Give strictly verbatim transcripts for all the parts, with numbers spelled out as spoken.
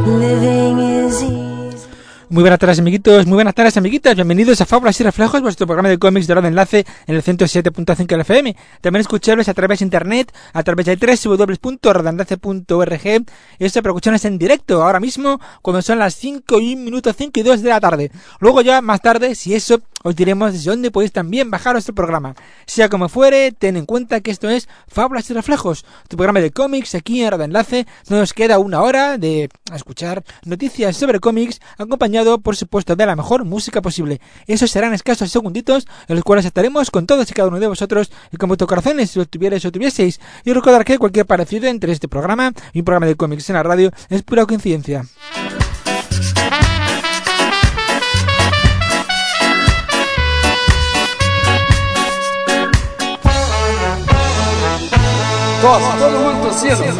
Muy buenas tardes, amiguitos, muy buenas tardes, amiguitas. Bienvenidos a Fábulas y Reflejos, vuestro programa de cómics de hora de enlace en el ciento siete punto cinco de la F M. También escuchables a través de internet, a través de doble u doble u doble u punto radioenlace punto org. Y esta producción es en directo, ahora mismo, cuando son las cinco y un minuto, cinco y dos de la tarde. Luego ya, más tarde, si eso, os diremos desde dónde podéis también bajar nuestro programa. Sea como fuere, ten en cuenta que esto es Fábulas y Reflejos, tu programa de cómics aquí en Radio Enlace, donde nos queda una hora de escuchar noticias sobre cómics, acompañado por supuesto de la mejor música posible. Esos serán escasos segunditos en los cuales estaremos con todos y cada uno de vosotros y con vuestros corazones si lo tuvierais o tuvieseis. Y recordar que cualquier parecido entre este programa y un programa de cómics en la radio es pura coincidencia. Todos, todo el mundo torciendo.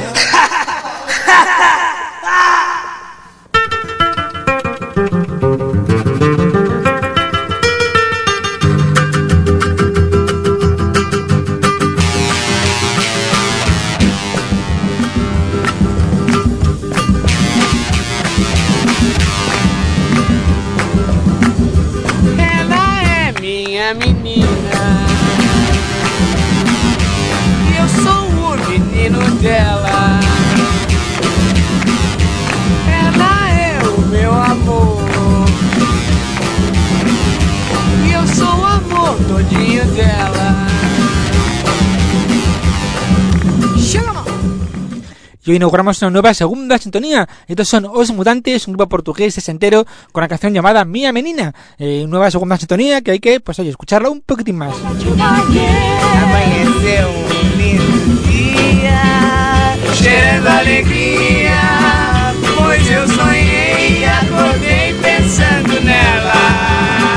Menina, e eu sou o menino dela. Ela é o meu amor, e eu sou o amor todinho dela. Chama! Y hoy inauguramos una nueva segunda sintonía. Estos son Os Mutantes, un grupo portugués sesentero con la canción llamada Mía Menina. Eh, nueva segunda sintonía que hay que, pues oye, escucharla un poquitín más. Amanheceu um lindo dia, cheirando alegria, pois eu sonhei e acordei pensando nela.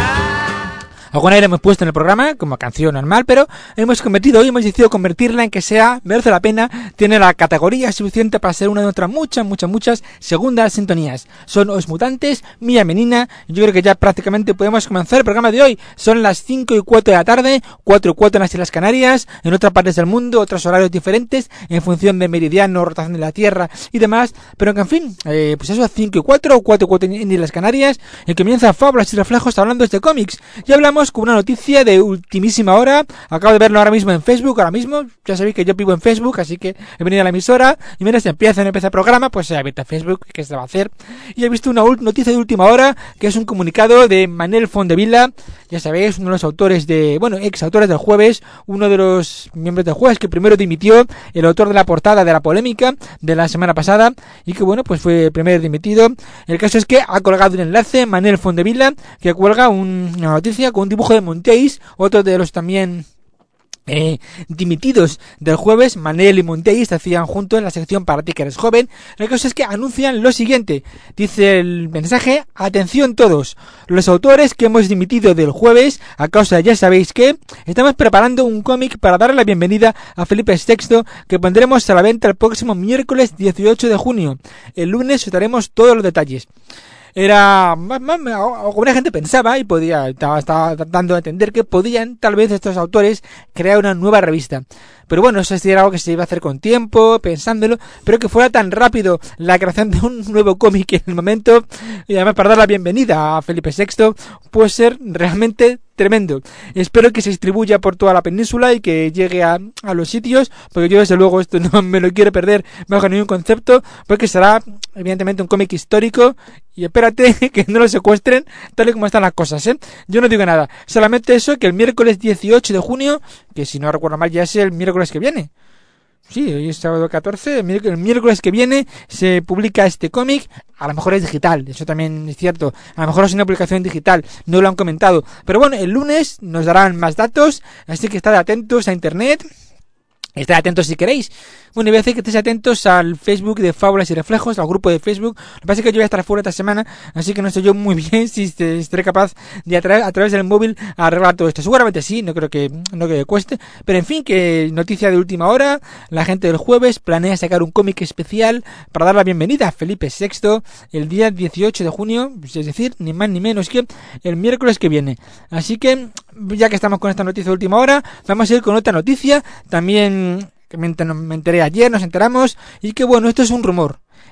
Alguna vez la hemos puesto en el programa como canción normal, pero hemos convertido hoy, hemos decidido convertirla en que sea, merece la pena, tiene la categoría suficiente para ser una de nuestras muchas, muchas, muchas segundas sintonías. Son Os Mutantes, Mía Menina, y yo creo que ya prácticamente podemos comenzar el programa de hoy. Son las cinco y cuatro de la tarde, cuatro y cuatro en las Islas Canarias, en otras partes del mundo, otros horarios diferentes, en función de meridiano, rotación de la Tierra y demás, pero que en fin, eh, pues eso, cinco y cuatro, cuatro y cuatro en Islas Canarias, y comienza Fábulas y Reflejos hablando de cómics. Y hablamos con una noticia de ultimísima hora. Acabo de verlo ahora mismo en Facebook, ahora mismo, ya sabéis que yo vivo en Facebook, así que he venido a la emisora, y mira, si empieza, no empieza el programa, pues se ha abierto Facebook, ¿qué se va a hacer? Y he visto una noticia de última hora, que es un comunicado de Manel Fondevila, ya sabéis, uno de los autores de, bueno, ex autores del Jueves, uno de los miembros del Jueves que primero dimitió, el autor de la portada de la polémica de la semana pasada, y que bueno, pues fue el primer dimitido. El caso es que ha colgado un enlace, Manel Fondevila, que cuelga un, una noticia con un dibujo de Montéis, otro de los también Eh, dimitidos del Jueves. Manel y Montéis hacían juntos en la sección Para ti que eres joven. La cosa es que anuncian lo siguiente, dice el mensaje: atención todos, los autores que hemos dimitido del Jueves a causa de ya sabéis que estamos preparando un cómic para darle la bienvenida a Felipe sexto, que pondremos a la venta el próximo miércoles dieciocho de junio. El lunes os daremos todos los detalles. Era más, más, alguna gente pensaba y podía, estaba, estaba tratando de entender que podían tal vez estos autores crear una nueva revista, pero bueno, eso era algo que se iba a hacer con tiempo, pensándolo, pero que fuera tan rápido la creación de un nuevo cómic en el momento, y además para dar la bienvenida a Felipe sexto, puede ser realmente tremendo. Espero que se distribuya por toda la península y que llegue a, a los sitios, porque yo desde luego esto no me lo quiero perder bajo ningún concepto, porque será evidentemente un cómic histórico, y espérate que no lo secuestren tal y como están las cosas, ¿eh? Yo no digo nada, solamente eso, que el miércoles dieciocho de junio, que si no recuerdo mal ya es el miércoles que viene, sí, hoy es sábado catorce, el miércoles que viene se publica este cómic. A lo mejor es digital, eso también es cierto, a lo mejor es una publicación digital, no lo han comentado, pero bueno, el lunes nos darán más datos, así que estad atentos a internet, estad atentos si queréis. Bueno, y voy a decir que estéis atentos al Facebook de Fábulas y Reflejos, al grupo de Facebook. Lo que pasa es que yo voy a estar fuera esta semana, así que no sé yo muy bien si estaré capaz de a, tra- a través del móvil arreglar todo esto. Seguramente sí, no creo que no creo que cueste, pero en fin, que noticia de última hora, la gente del Jueves planea sacar un cómic especial para dar la bienvenida a Felipe sexto el día dieciocho de junio, es decir, ni más ni menos que el miércoles que viene. Así que, ya que estamos con esta noticia de última hora, vamos a ir con otra noticia, también que me enteré ayer, nos enteramos, y que bueno, esto es un rumor.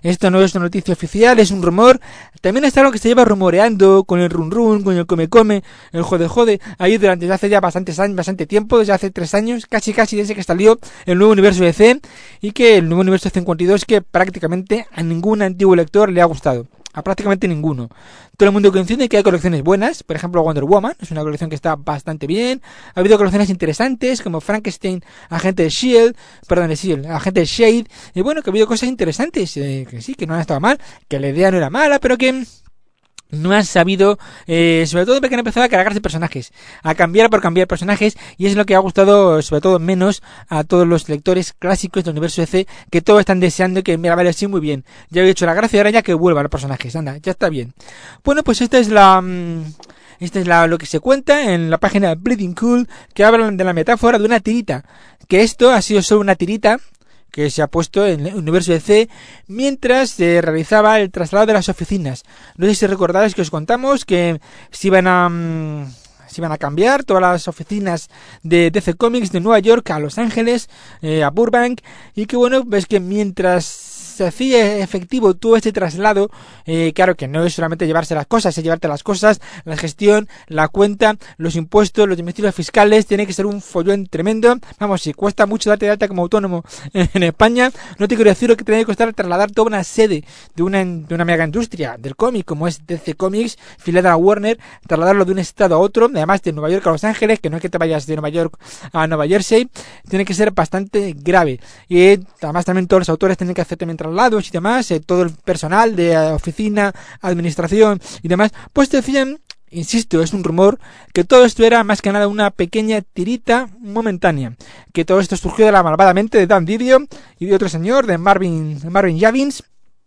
Esto no es una noticia oficial, es un rumor. También está algo que se lleva rumoreando con el run run, con el come come, el jode jode, ahí durante hace ya bastantes años, bastante tiempo, desde hace tres años, casi casi desde que salió el nuevo universo D C, y que el nuevo universo cincuenta y dos que prácticamente a ningún antiguo lector le ha gustado. A prácticamente ninguno. Todo el mundo coincide que hay colecciones buenas. Por ejemplo, Wonder Woman es una colección que está bastante bien. Ha habido colecciones interesantes como Frankenstein, Agente de Shield, perdón, de Shield, Agente de Shade. Y bueno, que ha habido cosas interesantes, eh, que sí, que no han estado mal, que la idea no era mala, pero que no han sabido, eh, sobre todo porque han empezado a cargarse personajes, a cambiar por cambiar personajes, y es lo que ha gustado sobre todo menos a todos los lectores clásicos del universo D C, que todos están deseando que, mira, vale, sí, muy bien, ya he hecho la gracia, ahora ya que vuelvan los personajes, anda, ya está bien. Bueno, pues esta es la... Mmm, esta es la, lo que se cuenta en la página Bleeding Cool, que hablan de la metáfora de una tirita, que esto ha sido solo una tirita que se ha puesto en el universo D C mientras se realizaba el traslado de las oficinas. No sé si recordáis que os contamos que se iban a... Mmm, se iban a cambiar todas las oficinas de D C Comics de Nueva York a Los Ángeles, eh, a Burbank, y que bueno, ves que mientras se hacía efectivo todo este traslado, eh, claro que no es solamente llevarse las cosas, es llevarte las cosas, la gestión, la cuenta, los impuestos, los domicilios fiscales, tiene que ser un follón tremendo. Vamos, si cuesta mucho darte de alta como autónomo en España, no te quiero decir lo que tiene que costar trasladar toda una sede de una, de una mega industria del cómic, como es D C Comics, filiada a Warner, trasladarlo de un estado a otro, además de Nueva York a Los Ángeles, que no es que te vayas de Nueva York a Nueva Jersey, tiene que ser bastante grave. Y además también todos los autores tienen que hacer también traslados y demás, eh, todo el personal de eh, oficina, administración y demás, pues decían, insisto, es un rumor, que todo esto era más que nada una pequeña tirita momentánea, que todo esto surgió de la malvada mente de Dan Didio y de otro señor, de Marvin, Marvin Javins,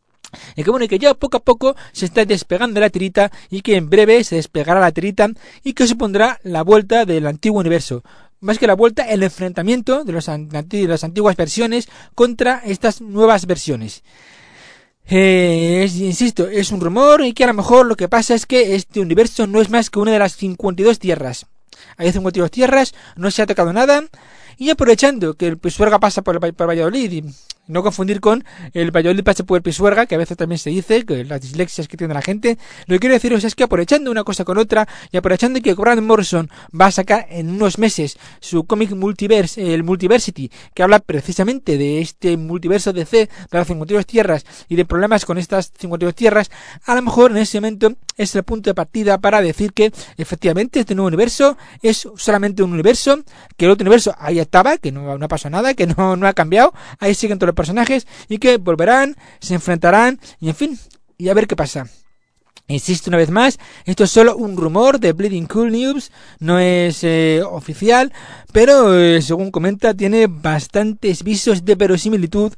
y que bueno, y que ya poco a poco se está despegando la tirita, y que en breve se despegará la tirita, y que supondrá la vuelta del antiguo universo. Más que la vuelta, el enfrentamiento de, los, de las antiguas versiones contra estas nuevas versiones. Eh, es, insisto, es un rumor, y que a lo mejor lo que pasa es que este universo no es más que una de las cincuenta y dos tierras. Hay cincuenta y dos tierras, no se ha tocado nada, y aprovechando que el Pisuerga pasa por, el, por Valladolid, y no confundir con el Valladolid pasa por el Pisuerga, que a veces también se dice, que las dislexias que tiene la gente, lo que quiero deciros es que aprovechando una cosa con otra, y aprovechando que Grant Morrison va a sacar en unos meses su cómic Multiverse, el Multiversity, que habla precisamente de este multiverso D C, de las cincuenta y dos tierras, y de problemas con estas cincuenta y dos tierras, a lo mejor en ese momento es el punto de partida para decir que efectivamente este nuevo universo es solamente un universo, que el otro universo ahí estaba, que no, no pasó nada, que no, no ha cambiado, ahí siguen todos los personajes, y que volverán, se enfrentarán, y en fin, y a ver qué pasa. Insisto una vez más, esto es solo un rumor de Bleeding Cool News, no es eh, oficial, pero eh, según comenta tiene bastantes visos de verosimilitud.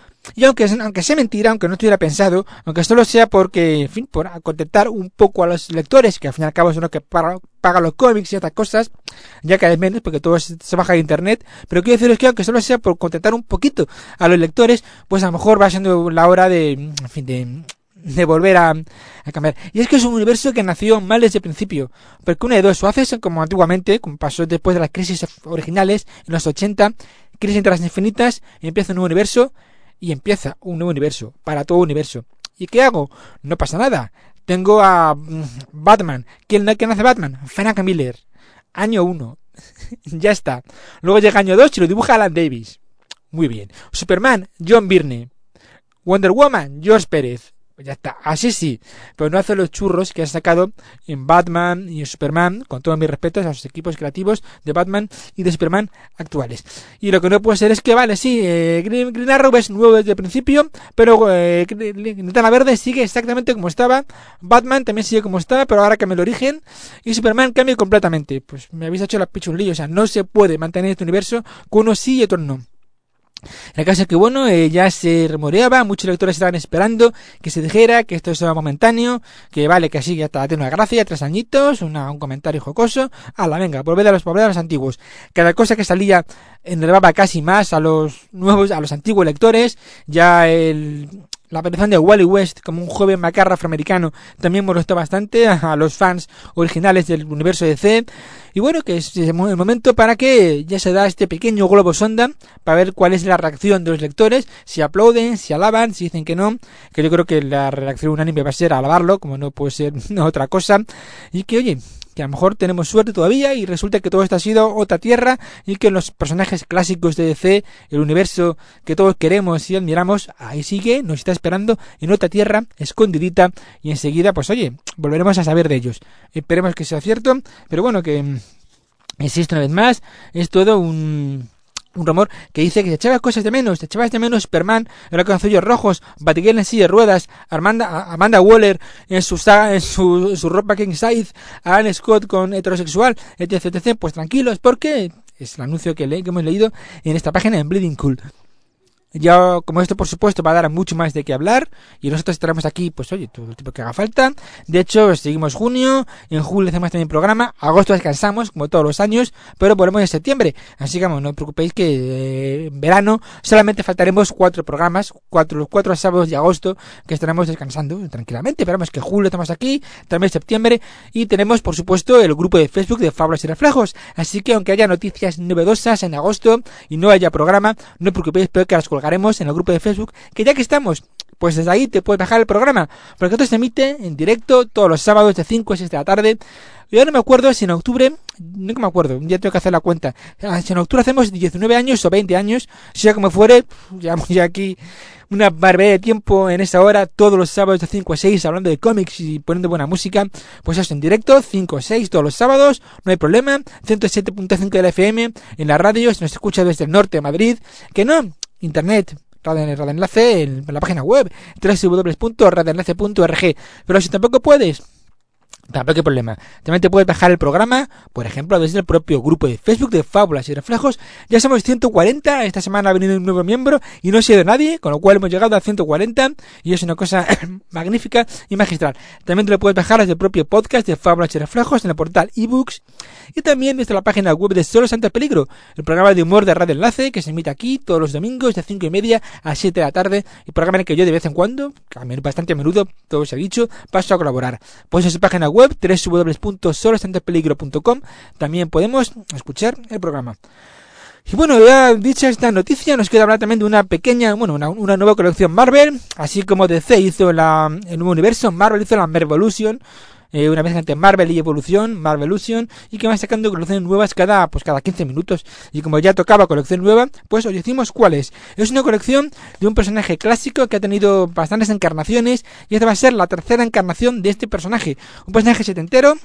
Y aunque, aunque sea mentira, aunque no estuviera pensado, aunque solo sea porque, en fin, por contentar un poco a los lectores, que al fin y al cabo son los que pagan, pagan los cómics y estas cosas, ya cada vez menos, porque todo se, se baja de internet, pero quiero deciros que aunque solo sea por contentar un poquito a los lectores, pues a lo mejor va siendo la hora de, en fin, de... de volver a, a cambiar. Y es que es un universo que nació mal desde el principio, porque una de dos, o haces como antiguamente, como pasó después de las crisis originales en los ochenta, crisis entre las infinitas, y empieza un nuevo universo, y empieza un nuevo universo, para todo universo. ¿Y qué hago? No pasa nada. Tengo a mm, Batman. ¿Quién, ¿Quién hace Batman? Frank Miller. Año uno. Ya está. Luego llega año dos y lo dibuja Alan Davis. Muy bien. Superman, John Byrne. Wonder Woman, George Pérez. Pues ya está, así sí, pero no hace los churros que ha sacado en Batman y en Superman, con todos mis respetos a los equipos creativos de Batman y de Superman actuales. Y lo que no puede ser es que, vale, sí, eh, Green, Green Arrow es nuevo desde el principio, pero eh, Linterna Verde sigue exactamente como estaba, Batman también sigue como estaba, pero ahora cambia el origen, y Superman cambia completamente. Pues me habéis hecho la pichulillo, o sea, no se puede mantener este universo con unos sí y otros no. El caso es que, bueno, eh, ya se rumoreaba, muchos lectores estaban esperando que se dijera que esto es momentáneo, que vale, que así ya está, tiene una gracia, tres añitos, una, un comentario jocoso, ala, venga, volved a los, volved a los antiguos. Cada cosa que salía enervaba casi más a los nuevos, a los antiguos lectores, ya el... La aparición de Wally West como un joven macarra afroamericano también molestó bastante a los fans originales del universo D C. Y bueno, que es el momento para que ya se da este pequeño globo sonda para ver cuál es la reacción de los lectores, si aplauden, si alaban, si dicen que no, que yo creo que la reacción unánime va a ser alabarlo, como no puede ser otra cosa, y que oye, que a lo mejor tenemos suerte todavía y resulta que todo esto ha sido otra tierra y que los personajes clásicos de D C, el universo que todos queremos y admiramos, ahí sigue, nos está esperando en otra tierra, escondidita, y enseguida, pues oye, volveremos a saber de ellos. Esperemos que sea cierto, pero bueno, que insisto una vez más, es todo un... un rumor que dice que se echaba cosas de menos, se echaba de menos Superman, era con calzoncillos rojos, Batgirl en silla de ruedas, Amanda, Amanda Waller en su saga, en su, en su ropa king size, Alan Scott con heterosexual, etc, etc. Pues tranquilos, porque es el anuncio que, le, que hemos leído en esta página en Bleeding Cool. Ya, como esto por supuesto va a dar mucho más de qué hablar, y nosotros estaremos aquí, pues oye, todo el tiempo que haga falta. De hecho, seguimos junio, en julio hacemos también programa, agosto descansamos, como todos los años, pero volvemos en septiembre. Así que vamos, no os preocupéis que eh, en verano solamente faltaremos cuatro programas, cuatro, los cuatro sábados de agosto, que estaremos descansando tranquilamente. Esperamos que julio estamos aquí, también septiembre, y tenemos por supuesto el grupo de Facebook de Fábulas y Reflejos. Así que aunque haya noticias novedosas en agosto y no haya programa, no os preocupéis, espero que las colgaremos en el grupo de Facebook, que ya que estamos, pues desde ahí te puedes bajar el programa, porque esto se emite en directo todos los sábados de cinco a seis de la tarde. Yo no me acuerdo si en octubre, no me acuerdo, ya tengo que hacer la cuenta, si en octubre hacemos diecinueve años o veinte años, sea como fuere, llevamos ya aquí una barbaridad de tiempo en esa hora, todos los sábados de cinco a seis, hablando de cómics y poniendo buena música, pues eso en directo, cinco a seis todos los sábados, no hay problema, ciento siete punto cinco de la F M, en la radio, se nos escucha desde el norte de Madrid, que no, internet, Radio, Radio Enlace, en la página web doble u doble u doble u punto radio enlace punto org. Pero si tampoco puedes, tampoco hay problema. También te puedes bajar el programa, por ejemplo, desde el propio grupo de Facebook de Fábulas y Reflejos. Ya somos ciento cuarenta, esta semana ha venido un nuevo miembro y no ha sido nadie, con lo cual hemos llegado a ciento cuarenta y es una cosa magnífica y magistral. También te lo puedes bajar desde el propio podcast de Fábulas y Reflejos en el portal eBooks y también desde la página web de Solo Santo Peligro, el programa de humor de Radio Enlace que se emite aquí todos los domingos de cinco y media a siete de la tarde, y programa en el que yo de vez en cuando, bastante a menudo, todo se ha dicho, paso a colaborar. Pues en su página web doble u doble u doble u punto solo santo peligro punto com también podemos escuchar el programa. Y bueno, ya dicha esta noticia, nos queda hablar también de una pequeña, bueno, una, una nueva colección Marvel, así como D C hizo la, el nuevo universo, Marvel hizo la Marvelution, eh, una vez entre Marvel y Evolución, Marvelution, y que van sacando colecciones nuevas cada, pues cada quince minutos. Y como ya tocaba colección nueva, pues os decimos cuál es. Es una colección de un personaje clásico que ha tenido bastantes encarnaciones, y esta va a ser la tercera encarnación de este personaje. Un personaje setentero,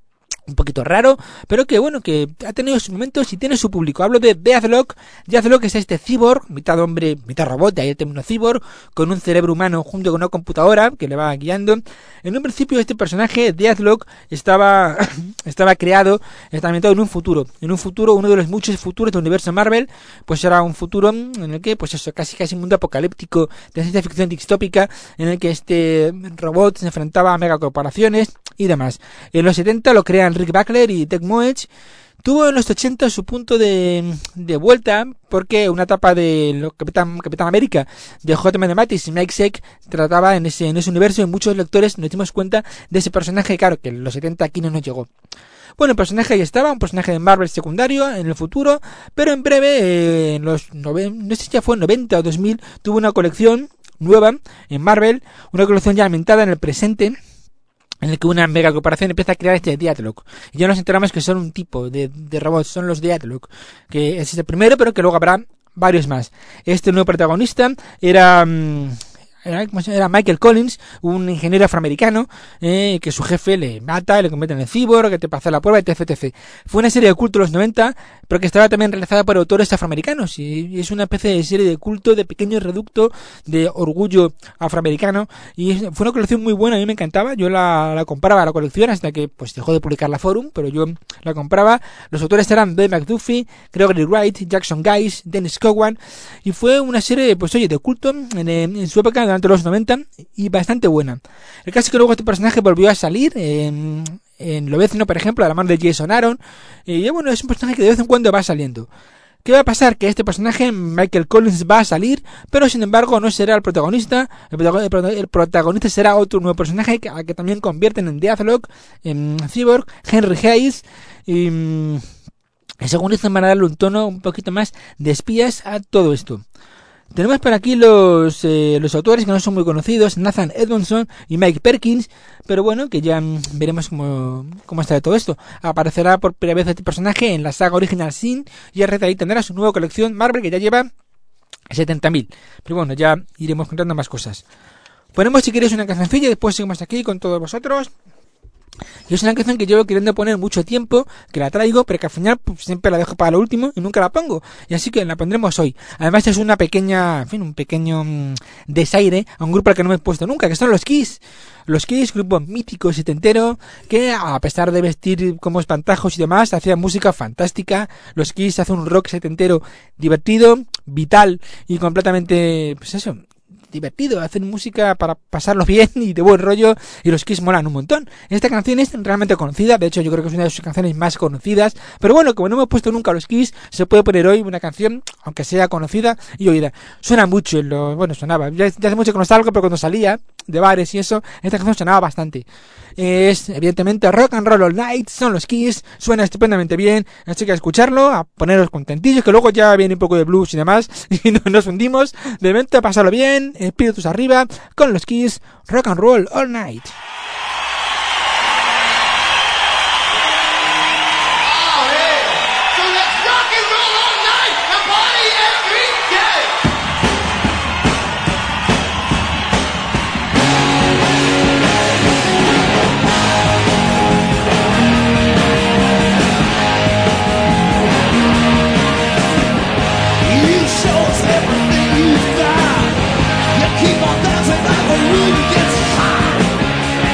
un poquito raro, pero que bueno, que ha tenido sus momentos y tiene su público. Hablo de Deathlock. Deathlock es este cyborg, mitad hombre, mitad robot, de ahí el término cyborg, con un cerebro humano junto con una computadora que le va guiando. En un principio este personaje, Deathlock, estaba estaba creado, estaba ambientado en un futuro, en un futuro, uno de los muchos futuros del universo Marvel, pues era un futuro en el que, pues eso, casi casi un mundo apocalíptico de ciencia ficción distópica, en el que este robot se enfrentaba a megacorporaciones y demás. En los setenta lo crean Rick Buckler y Ted Moech. Tuvo en los ochenta su punto de, de vuelta, porque una etapa de lo, Capitán, Capitán América de J M Matis y Mike Zeck trataba en ese, en ese universo, y muchos lectores nos dimos cuenta de ese personaje, claro, que en los setenta aquí no nos llegó. Bueno, el personaje ahí estaba, un personaje de Marvel secundario en el futuro, pero en breve, eh, en los nove, no sé si ya fue en noventa o dos mil, tuvo una colección nueva en Marvel, una colección ya ambientada en el presente, en el que una mega corporación empieza a crear este Deathlock. Y ya nos enteramos que son un tipo de, de robots, son los Deathlock, que es el primero, pero que luego habrá varios más. Este nuevo protagonista era... Mmm, Era, era Michael Collins, un ingeniero afroamericano, eh, que su jefe le mata, le convierte en el cyborg, que te pasa la prueba, etc, etcétera. Fue una serie de culto de los noventa, pero que estaba también realizada por autores afroamericanos, y es una especie de serie de culto, de pequeño reducto de orgullo afroamericano, y fue una colección muy buena, a mí me encantaba. Yo la, la compraba la colección hasta que pues dejó de publicar la Forum, pero yo la compraba. Los autores eran Ben McDuffie, Gregory Wright, Jackson Guice, Dennis Cowan, y fue una serie, pues oye, de culto en, en su época, durante los noventa, y bastante buena. El caso es que luego este personaje volvió a salir en, en Lobezno, por ejemplo, a la mano de Jason Aaron, y bueno, es un personaje que de vez en cuando va saliendo. ¿Qué va a pasar? Que este personaje, Michael Collins, va a salir, pero sin embargo no será el protagonista. El, protagonista, el protagonista será otro nuevo personaje que, que también convierten en Deathlock, en Cyborg, Henry Hayes, y, y según dicen van a darle un tono un poquito más de espías a todo esto. Tenemos por aquí los eh, los autores que no son muy conocidos, Nathan Edmondson y Mike Perkins, pero bueno, que ya mm, veremos cómo, cómo está de todo esto. Aparecerá por primera vez este personaje en la saga Original Sin y a raíz de ahí tendrá su nueva colección Marvel que ya lleva setenta mil. Pero bueno, ya iremos contando más cosas. Ponemos si queréis una cancioncilla y después seguimos aquí con todos vosotros. Y es una canción que llevo queriendo poner mucho tiempo, que la traigo, pero que al final pues, siempre la dejo para lo último y nunca la pongo. Y así que la pondremos hoy. Además es una pequeña, en fin, un pequeño mmm, desaire a un grupo al que no me he puesto nunca, que son los Kiss. Los Kiss, grupo mítico setentero, que a pesar de vestir como espantajos y demás, hacían música fantástica. Los Kiss hacen un rock setentero divertido, vital y completamente, pues eso, divertido, hacen música para pasarlo bien y de buen rollo, y los Kiss molan un montón. Esta canción es realmente conocida, de hecho yo creo que es una de sus canciones más conocidas, pero bueno, como no hemos puesto nunca los Kiss, se puede poner hoy una canción, aunque sea conocida y oída. Suena mucho en lo, bueno, sonaba, ya, ya hace mucho que no salgo, pero cuando salía de bares y eso, esta canción sonaba bastante. Es evidentemente Rock and Roll All Night, son los Kiss, suena estupendamente bien, así que a escucharlo, a poneros contentillos, que luego ya viene un poco de blues y demás, y nos hundimos, de momento a pasarlo bien, espíritus arriba, con los Kiss, Rock and Roll All Night. Keep on dancing like the room gets high.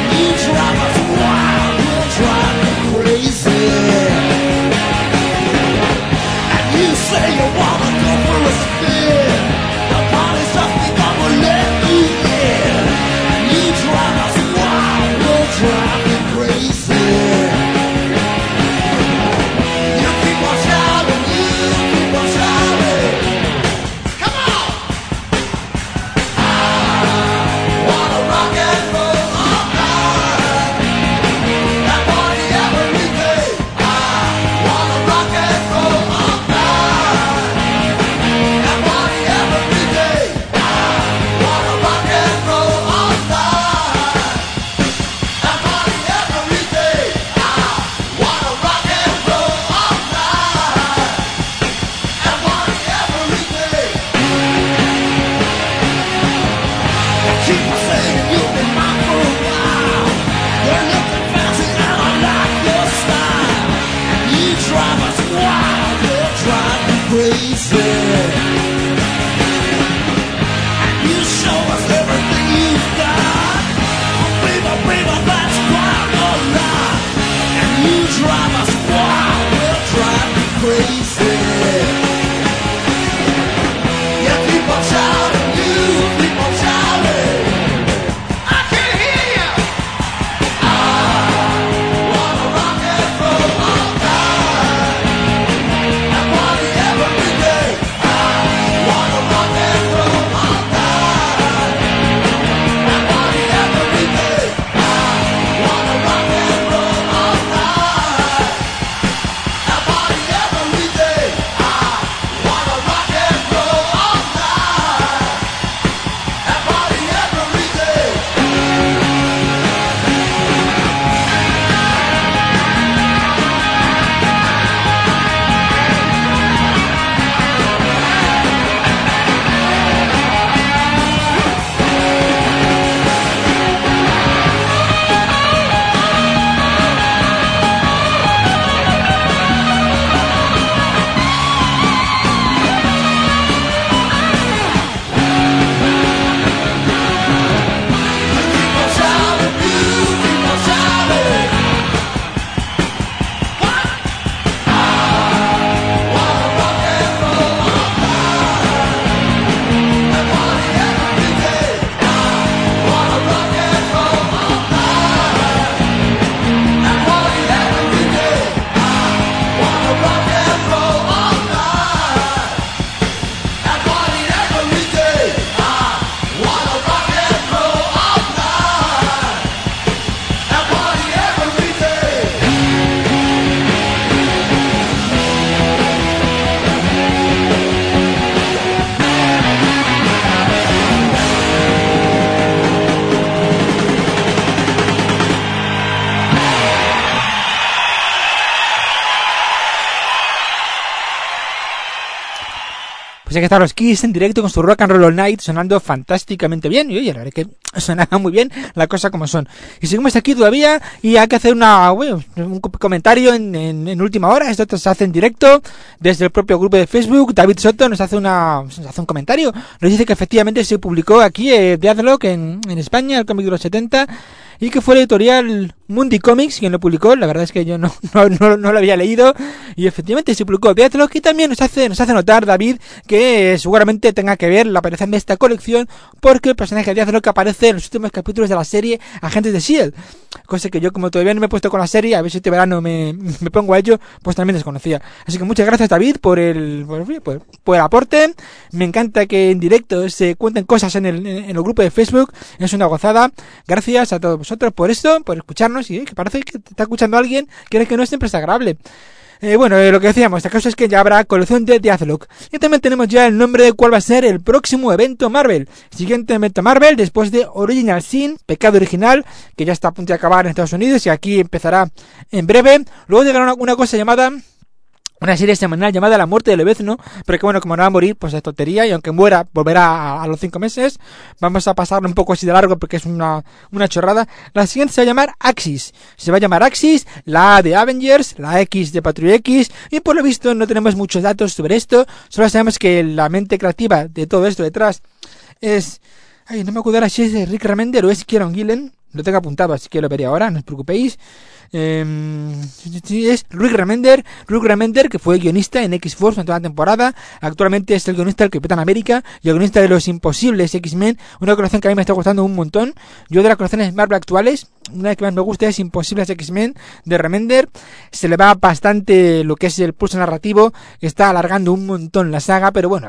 Así que están los Kiss en directo con su Rock and Roll All Night sonando fantásticamente bien. Y oye, la verdad es que sonaba muy bien la cosa como son. Y seguimos aquí todavía y hay que hacer una, bueno, un comentario en, en, en última hora. Esto se hace en directo desde el propio grupo de Facebook. David Soto nos hace una nos hace un comentario. Nos dice que efectivamente se publicó aquí eh, Deathlock en, en España, el cómic de los setenta. Y que fue la editorial Mundi Comics quien lo publicó. La verdad es que yo no, no, no, no lo había leído. Y efectivamente se publicó Deathlock. Y también nos hace, nos hace notar, David, que eh, seguramente tenga que ver la aparición de esta colección, porque el personaje de Deathlock aparece en los últimos capítulos de la serie Agentes de S H I E L D. Cosa que yo, como todavía no me he puesto con la serie, a ver si este verano me, me pongo a ello, pues también desconocía. Así que muchas gracias, David, por el, por, por, por el aporte. Me encanta que en directo se cuenten cosas en el, en el grupo de Facebook. Es una gozada. Gracias a todos vosotros por esto, por escucharnos, y eh, que parece que te está escuchando alguien que que no siempre es agradable. Eh, bueno, eh, lo que decíamos, el caso es que ya habrá colección de Deathlock. Y también tenemos ya el nombre de cuál va a ser el próximo evento Marvel. Siguiente evento Marvel, después de Original Sin, Pecado Original, que ya está a punto de acabar en Estados Unidos y aquí empezará en breve. Luego llegará una, una cosa llamada... una serie semanal llamada La Muerte de Lobezno, pero que bueno, como no va a morir, pues es tontería, y aunque muera, volverá a, a los cinco meses. Vamos a pasarlo un poco así de largo porque es una, una chorrada. La siguiente se va a llamar Axis. Se va a llamar Axis, la A de Avengers, la X de Patrulla X, y por lo visto no tenemos muchos datos sobre esto. Solo sabemos que la mente creativa de todo esto detrás es... Ay, no me acuerdo ahora si es Rick Remender o es Kieron Gillen. Lo tengo apuntado, así que lo veré ahora, no os preocupéis. Eh, es Rick Remender, Rick Remender, que fue guionista en X-Force en toda la temporada. Actualmente es el guionista del Capitán América y el guionista de Los Imposibles X-Men, una colección que a mí me está gustando un montón. Yo de las colecciones Marvel actuales, una de las que más me gusta es Imposibles X-Men de Remender. Se le va bastante lo que es el pulso narrativo, está alargando un montón la saga, pero bueno,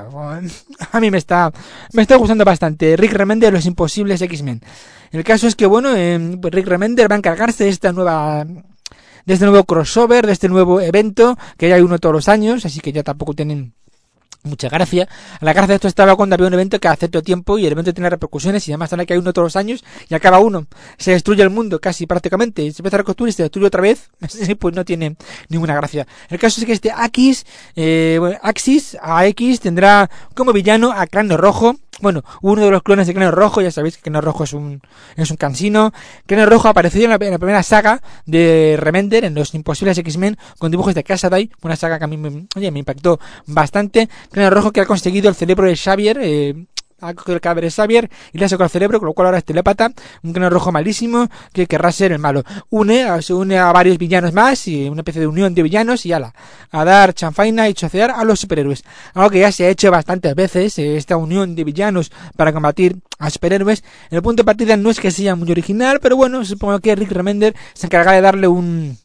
a mí me está me está gustando bastante. Rick Remender, Los Imposibles X-Men. El caso es que, bueno, eh, Rick Remender va a encargarse de esta nueva, de este nuevo crossover, de este nuevo evento, que ya hay uno todos los años, así que ya tampoco tienen mucha gracia. La gracia de esto estaba cuando había un evento que hace cierto tiempo y el evento tiene repercusiones, y además ahora que hay uno todos los años y acaba uno, se destruye el mundo casi prácticamente, se empieza a reconstruir y se destruye otra vez, pues no tiene ninguna gracia. El caso es que este Axis, eh, bueno, Axis, A X tendrá como villano a Cráneo Rojo. Bueno, uno de los clones de Cráneo Rojo, ya sabéis que Cráneo Rojo es un es un cansino. Cráneo Rojo apareció en la, en la primera saga de Remender, en Los Imposibles X-Men, con dibujos de Cassaday, una saga que a mí me, oye, me impactó bastante. Cráneo Rojo que ha conseguido el cerebro de Xavier, eh, ha cogido el cadáver de Xavier y le ha sacado el cerebro, con lo cual ahora es telepata, un Cráneo Rojo malísimo que querrá ser el malo. Une, se une a varios villanos más, y una especie de unión de villanos, y ala, a dar chanfaina y chocear a los superhéroes. Algo que ya se ha hecho bastantes veces, eh, esta unión de villanos para combatir a superhéroes. El punto de partida no es que sea muy original, pero bueno, supongo que Rick Remender se encarga de darle un...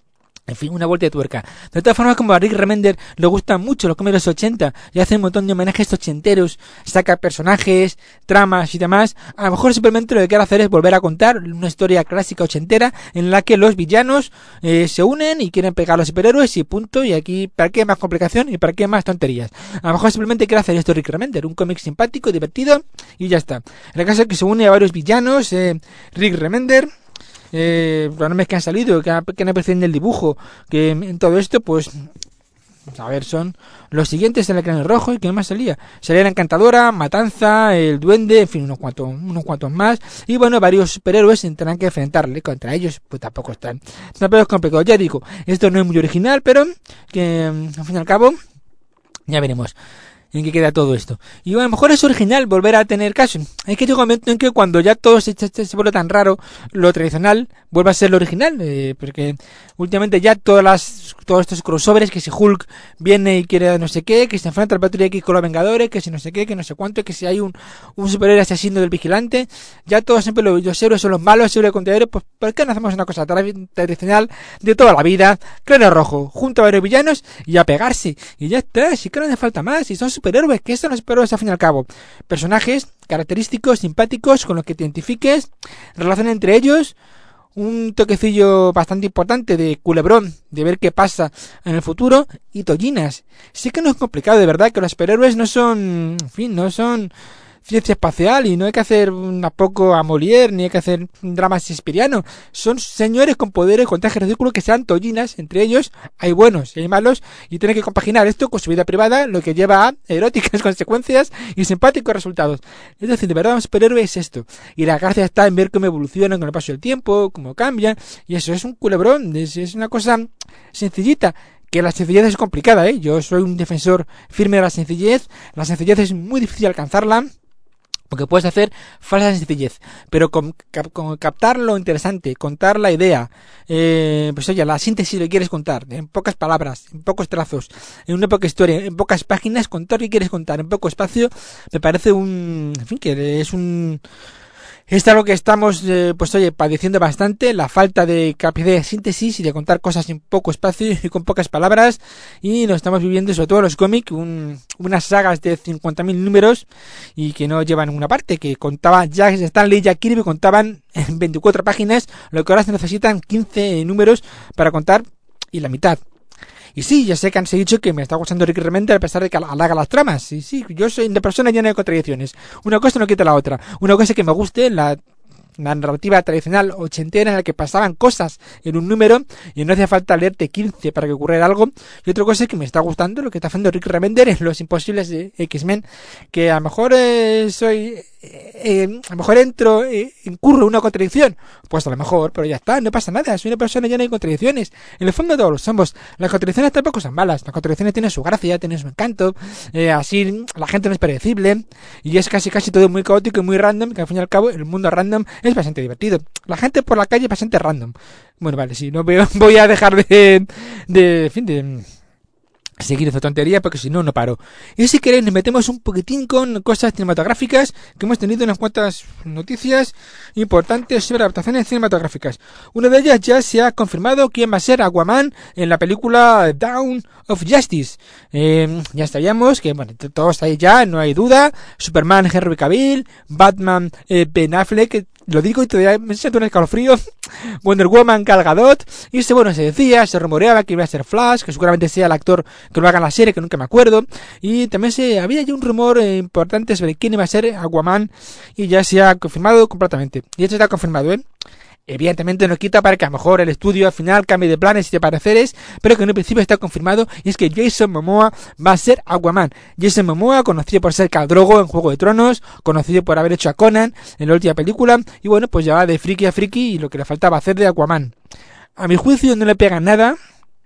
En fin, una vuelta de tuerca. De todas formas, como a Rick Remender le gustan mucho los cómics de los ochenta y hace un montón de homenajes ochenteros, saca personajes, tramas y demás, a lo mejor simplemente lo que quiere hacer es volver a contar una historia clásica ochentera en la que los villanos eh, se unen y quieren pegar a los superhéroes y punto. Y aquí, ¿para qué más complicación y para qué más tonterías? A lo mejor simplemente quiere hacer esto Rick Remender, un cómic simpático, divertido y ya está. En el caso es que se une a varios villanos, eh, Rick Remender... Eh, programas que han salido, que, que han aparecido en el dibujo, que en todo esto, pues, a ver, son los siguientes en el Cráneo Rojo. ¿Y quién más salía? Salía la Encantadora, Matanza, el Duende, en fin, unos cuantos, unos cuantos más. Y bueno, varios superhéroes tendrán que enfrentarle. Contra ellos, pues tampoco están, tampoco es complicado. Ya digo, esto no es muy original, pero que, al fin y al cabo, ya veremos en qué queda todo esto. Y bueno, a lo mejor es original volver a tener caso. Es que llega un momento en que cuando ya todo se, se, se vuelve tan raro, lo tradicional vuelve a ser lo original, eh, porque últimamente ya todas las todos estos crossovers, que si Hulk viene y quiere no sé qué, que se enfrenta al Patrulla X con los Vengadores, que si no sé qué, que no sé cuánto, que si hay un, un superhéroe asesino del Vigilante, ya todos siempre los, los héroes son los malos, los héroes contra héroes. Pues ¿por qué no hacemos una cosa tra- tradicional de toda la vida? Cráneo Rojo, junto a varios villanos y a pegarse, y ya está. Si que no hace falta más, si son superhéroes, que son los superhéroes al fin y al cabo, personajes característicos, simpáticos, con los que te identifiques, relación entre ellos, un toquecillo bastante importante de culebrón, de ver qué pasa en el futuro, y tollinas. Sí que no es complicado, de verdad, que los superhéroes no son, en fin, no son ciencia espacial y no hay que hacer un poco a Molière ni hay que hacer un drama shakespeariano. Son señores con poderes, con trajes ridículos que sean tollinas. Entre ellos hay buenos y hay malos y tienen que compaginar esto con su vida privada, lo que lleva a eróticas consecuencias y simpáticos resultados. Es decir, de verdad un superhéroe es esto. Y la gracia está en ver cómo evolucionan con el paso del tiempo, cómo cambian. Y eso es un culebrón, es, es una cosa sencillita. Que la sencillez es complicada, ¿eh? Yo soy un defensor firme de la sencillez. La sencillez es muy difícil alcanzarla, porque puedes hacer falsa sencillez, pero con, con captar lo interesante, contar la idea, eh, pues oye, la síntesis lo quieres contar, en pocas palabras, en pocos trazos, en una poca historia, en pocas páginas, contar lo que quieres contar, en poco espacio, me parece un, en fin, que es un... Es algo que estamos, eh, pues oye, padeciendo bastante, la falta de capacidad de síntesis y de contar cosas en poco espacio y con pocas palabras, y lo estamos viviendo sobre todo en los cómics, un, unas sagas de cincuenta mil números y que no llevan ninguna parte, que contaba Jack Stanley y Jack Kirby contaban en veinticuatro páginas, lo que ahora se necesitan quince números para contar y la mitad. Y sí, ya sé que han dicho que me está gustando Rick Remender a pesar de que halaga las tramas. Y sí, yo soy una persona llena de contradicciones. Una cosa no quita la otra. Una cosa es que me guste la, la narrativa tradicional ochentera en la que pasaban cosas en un número y no hacía falta leerte quince para que ocurriera algo. Y otra cosa es que me está gustando lo que está haciendo Rick Remender en Los Imposibles de X-Men. Que a lo mejor eh, soy... Eh, a lo mejor entro, eh, incurro una contradicción, pues a lo mejor, pero ya está, no pasa nada, soy una persona llena de contradicciones, en el fondo todos lo somos. Las contradicciones tampoco son malas, las contradicciones tienen su gracia, tienen su encanto, eh, así la gente no es predecible y es casi casi todo muy caótico y muy random, que al fin y al cabo el mundo random es bastante divertido. La gente por la calle es bastante random. Bueno, vale, sí, no veo, voy a dejar de, de, en fin, de seguir esa tontería porque si no, no paro. Y si queréis nos metemos un poquitín con cosas cinematográficas, que hemos tenido unas cuantas noticias importantes sobre adaptaciones cinematográficas. Una de ellas ya se ha confirmado quién va a ser Aquaman en la película Dawn of Justice. Eh, ya sabíamos que, bueno, todos ahí ya, no hay duda. Superman, Henry Cavill, Batman, eh, Ben Affleck, lo digo y todavía me siento un escalofrío. Wonder Woman, Gal Gadot. Y se, bueno, se decía, se rumoreaba que iba a ser Flash, que seguramente sea el actor que lo haga en la serie, que nunca me acuerdo. Y también se había ya un rumor eh, importante sobre quién iba a ser Aquaman. Y ya se ha confirmado completamente. Y esto está confirmado, ¿eh? Evidentemente no quita para que a lo mejor el estudio al final cambie de planes y de pareceres, pero que en un principio está confirmado y es que Jason Momoa va a ser Aquaman. Jason Momoa, conocido por ser Khal Drogo en Juego de Tronos, conocido por haber hecho a Conan en la última película, y bueno, pues ya va de friki a friki y lo que le faltaba hacer de Aquaman. A mi juicio no le pega nada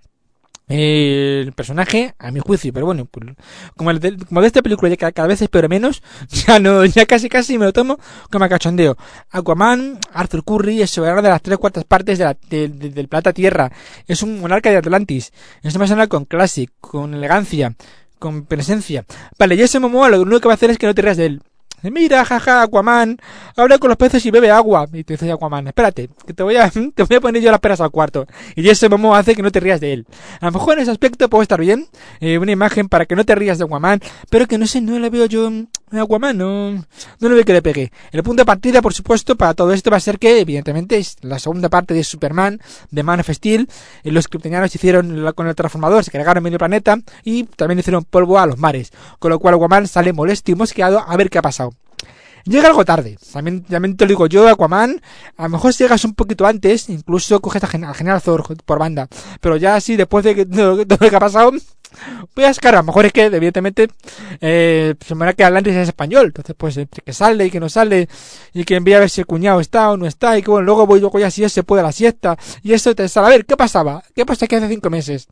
Eh, el personaje, a mi juicio, pero bueno, pues, como, el de, como de esta película ya cada vez espero menos, ya no, ya casi casi me lo tomo como a cachondeo. Aquaman, Arthur Curry, es soberano de las tres cuartas partes de la, de, de, del planeta Tierra, es un monarca de Atlantis, es una persona con clase, con elegancia, con presencia. Vale, Jason Momoa lo único que va a hacer es que no te rías de él. Mira, jaja, Aquaman, habla con los peces y bebe agua. Y te dice Aquaman, espérate, que te voy a, te voy a poner yo las peras al cuarto. Y ese Momo hace que no te rías de él. A lo mejor en ese aspecto puede estar bien, eh, una imagen para que no te rías de Aquaman, pero que no sé, no le veo yo a Aquaman, no, no le veo que le pegue. El punto de partida, por supuesto, para todo esto va a ser que, evidentemente, es la segunda parte de Superman, de Man of Steel. Eh, los kryptonianos hicieron con el transformador, se cargaron medio planeta y también hicieron polvo a los mares. Con lo cual Aquaman sale molesto y mosqueado a ver qué ha pasado. Llega algo tarde, también, también te lo digo yo, Aquaman, a lo mejor si llegas un poquito antes, incluso coges al General Zor por banda, pero ya así, después de que, todo lo que ha pasado, voy a sacar, a lo mejor es que, evidentemente, eh, se me va a quedar antes en español, entonces pues, entre que sale y que no sale, y que envía a ver si el cuñado está o no está, y que bueno, luego voy luego ya si se puede a la siesta, y eso te sale, a ver, ¿qué pasaba? ¿Qué pasa que hace cinco meses?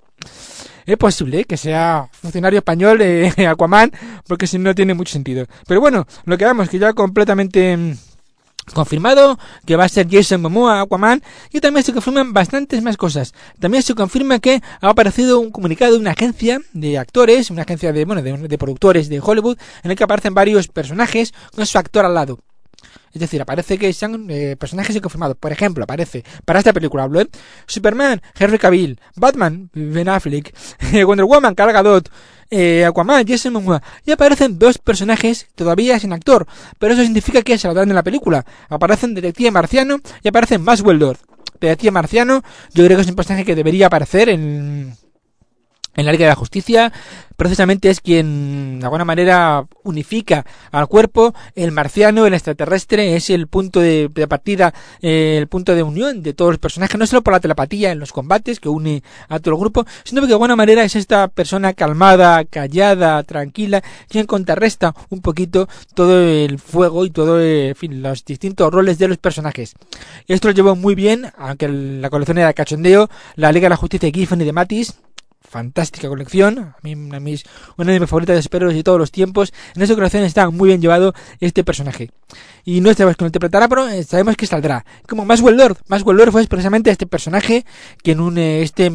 Es posible que sea funcionario español eh, Aquaman, porque si no tiene mucho sentido. Pero bueno, lo que vamos, que ya completamente mmm, confirmado que va a ser Jason Momoa Aquaman, y también se confirman bastantes más cosas. También se confirma que ha aparecido un comunicado de una agencia de actores, una agencia de, bueno, de, de productores de Hollywood, en el que aparecen varios personajes con su actor al lado. Es decir, aparece que sean eh, personajes confirmados. Por ejemplo, aparece, para esta película hablo, ¿eh? Superman, Henry Cavill, Batman, Ben Affleck, Wonder Woman, Gal Gadot, eh, Aquaman, Jason Momoa. Y aparecen dos personajes todavía sin actor, pero eso significa que se lo dan en la película. Aparecen Detective Marciano y aparecen Maxwell Lord. Detective Marciano, yo creo que es un personaje que debería aparecer en... en la Liga de la Justicia. Precisamente es quien de alguna manera unifica al cuerpo. El marciano, el extraterrestre, es el punto de, de partida, eh, el punto de unión de todos los personajes, no solo por la telepatía en los combates que une a todo el grupo, sino que de alguna manera es esta persona calmada, callada, tranquila, quien contrarresta un poquito todo el fuego y todo, eh, en fin, los distintos roles de los personajes. Esto lo llevó muy bien, aunque la colección era cachondeo, la Liga de la Justicia de Giffen y de Mattis. Fantástica colección, a mí, a mí es una de mis favoritas de superhéroes de todos los tiempos. En esta colección está muy bien llevado este personaje. Y no sabemos que lo interpretará, pero sabemos que saldrá. Como Maxwell Lord. Maxwell Lord fue precisamente este personaje quien une este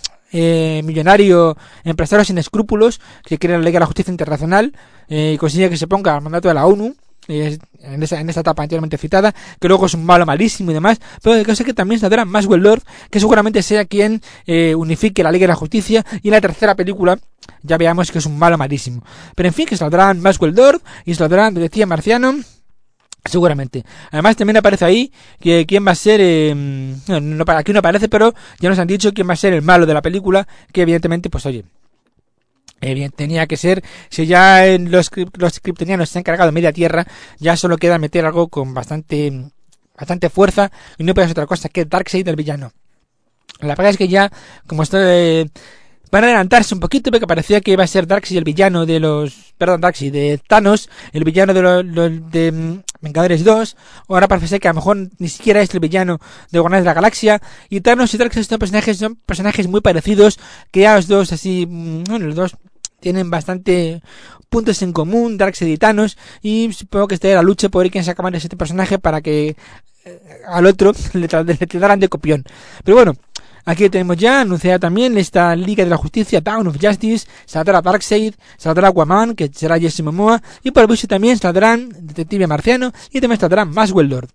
eh, millonario empresario sin escrúpulos que crea la Liga de la Justicia Internacional eh, y consigue que se ponga al mandato de la ONU. En esa, en esa etapa anteriormente citada, que luego es un malo malísimo y demás, pero de cosa que también saldrá Maxwell Lord, que seguramente sea quien eh, unifique la Liga de la Justicia, y en la tercera película ya veamos que es un malo malísimo. Pero en fin, que saldrán Maxwell Lord y saldrán, decía Marciano, seguramente. Además también aparece ahí que quién va a ser, eh, no, no, aquí no aparece, pero ya nos han dicho quién va a ser el malo de la película, que evidentemente, pues oye, Eh, bien, tenía que ser, si ya en los, los kryptonianos se han cargado media tierra, ya solo queda meter algo con bastante bastante fuerza y no puede ser otra cosa que Darkseid el villano. La verdad es que ya, como esto eh, van a adelantarse un poquito, porque parecía que iba a ser Darkseid el villano de los, perdón, Darkseid de Thanos, el villano de los, los de um, Vengadores dos, ahora parece ser que a lo mejor ni siquiera es el villano de Guardianes de la Galaxia, y Thanos y Darkseid son personajes, son personajes muy parecidos, que ya los dos así, bueno, los dos tienen bastante puntos en común, Darkseid y Thanos, y supongo que esta era la lucha por ver quién sacaban de este personaje para que eh, al otro le, le, le daran de copión. Pero bueno, aquí tenemos ya anunciada también esta Liga de la Justicia, Dawn of Justice, saldrá Darkseid, saldrá Aquaman, que será Jason Momoa, y por el visto también saldrán Detective Marciano, y también saldrá Maxwell Lord.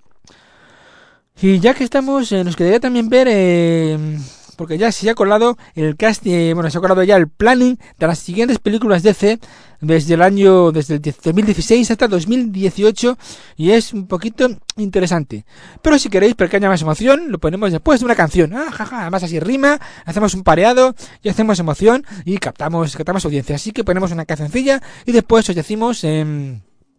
Y ya que estamos, eh, nos quedaría también ver... Eh, porque ya se ha colado el cast, eh, bueno, se ha colado ya el planning de las siguientes películas D C desde el año, desde el dos mil dieciséis hasta dos mil dieciocho, y es un poquito interesante. Pero si queréis, para que haya más emoción, lo ponemos después de una canción. Ah, jaja, además así rima, hacemos un pareado y hacemos emoción y captamos, captamos audiencia. Así que ponemos una cancioncilla y después os decimos... Eh,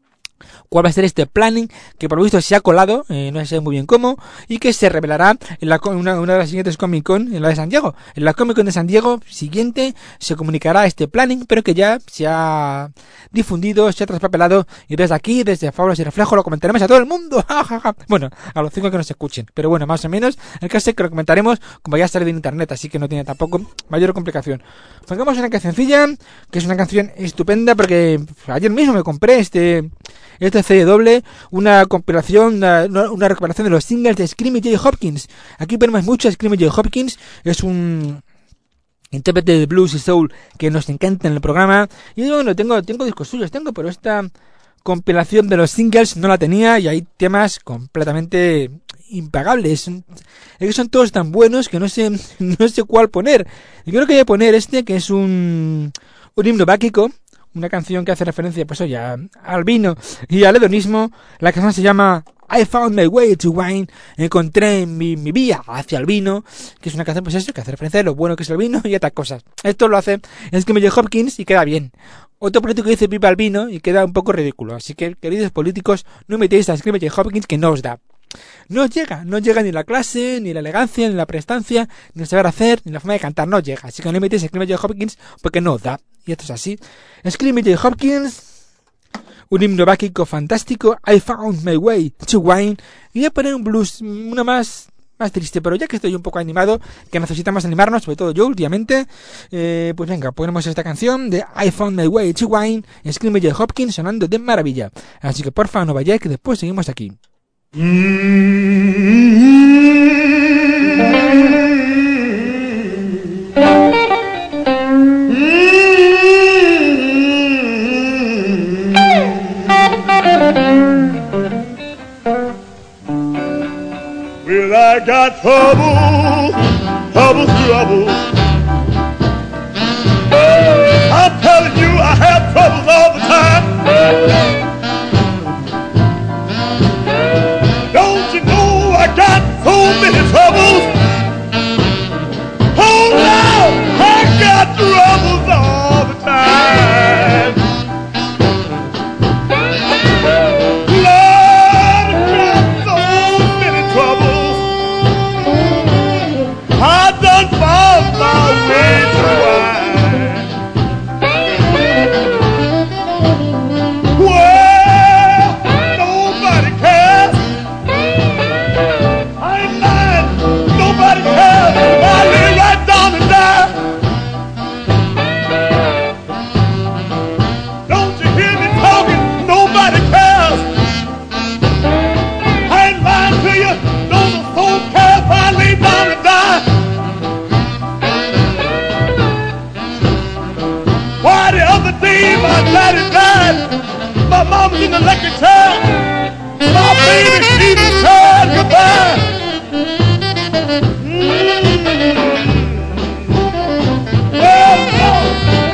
cuál va a ser este planning que por lo visto se ha colado, eh, no sé muy bien cómo, y que se revelará en la, una, una de las siguientes Comic Con, en la de San Diego. En la Comic Con de San Diego siguiente se comunicará este planning, pero que ya se ha difundido, se ha traspapelado, y desde aquí, desde Fábulas y Reflejo, lo comentaremos a todo el mundo. Bueno, a los cinco que nos escuchen, pero bueno, más o menos, el caso es que lo comentaremos como ya sale de internet, así que no tiene tampoco mayor complicación. Pongamos una cancioncilla, que es una canción estupenda, porque ayer mismo me compré este... Este C W, una compilación, una, una recuperación de los singles de Screaming Jay Hopkins. Aquí ponemos mucho a Screaming Jay Hopkins, es un intérprete de blues y soul que nos encanta en el programa. Y bueno, tengo, tengo discos suyos, tengo, pero esta compilación de los singles no la tenía y hay temas completamente impagables. Es que son todos tan buenos que no sé, no sé cuál poner. Y creo que voy a poner este, que es un, un himno báquico. Una canción que hace referencia, pues oye, al vino y al hedonismo. La canción se llama I Found My Way to Wine. Encontré mi, mi vía hacia el vino. Que es una canción, pues eso, que hace referencia a lo bueno que es el vino y otras cosas. Esto lo hace Screaming Jay Hopkins y queda bien. Otro político dice viva el vino y queda un poco ridículo. Así que, queridos políticos, no metéis a Screaming Jay Hopkins, que no os da. No os llega, no llega ni la clase, ni la elegancia, ni la prestancia, ni el saber hacer, ni la forma de cantar, no llega. Así que no metéis a Screaming Jay Hopkins porque no os da. Y esto es así. Screaming Jay Hopkins, un himno báquico fantástico, I Found My Way to Wine. Y voy a poner un blues, una más, más triste, pero ya que estoy un poco animado, que necesitamos animarnos, sobre todo yo últimamente, eh, pues venga, ponemos esta canción de I Found My Way to Wine, Screaming Jay Hopkins sonando de maravilla. Así que porfa, no vayáis, que después seguimos aquí. Well, I got trouble, trouble, trouble. I'm telling you, I have troubles all the time. Don't you know I got so many troubles? Oh, now I got troubles all the time. Lord, got so many troubles. I done found my way to wine. Well, nobody cares. I ain't lying. Nobody cares. I lay right down and die. Don't you hear me talking? Nobody cares. I ain't lying to you. Don't the soul care if I lay down and die? Why the other day my daddy died, my mom's in the electric chair, my baby she just said goodbye. Mm. Well, Lord.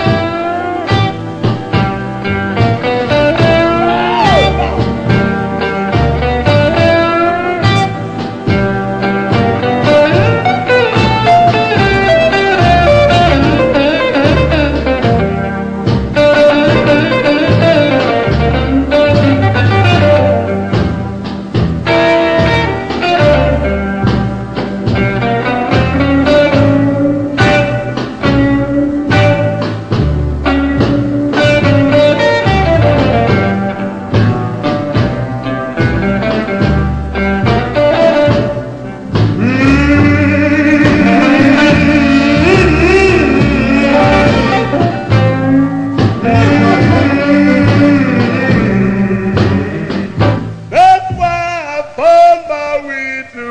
That's why I found my way to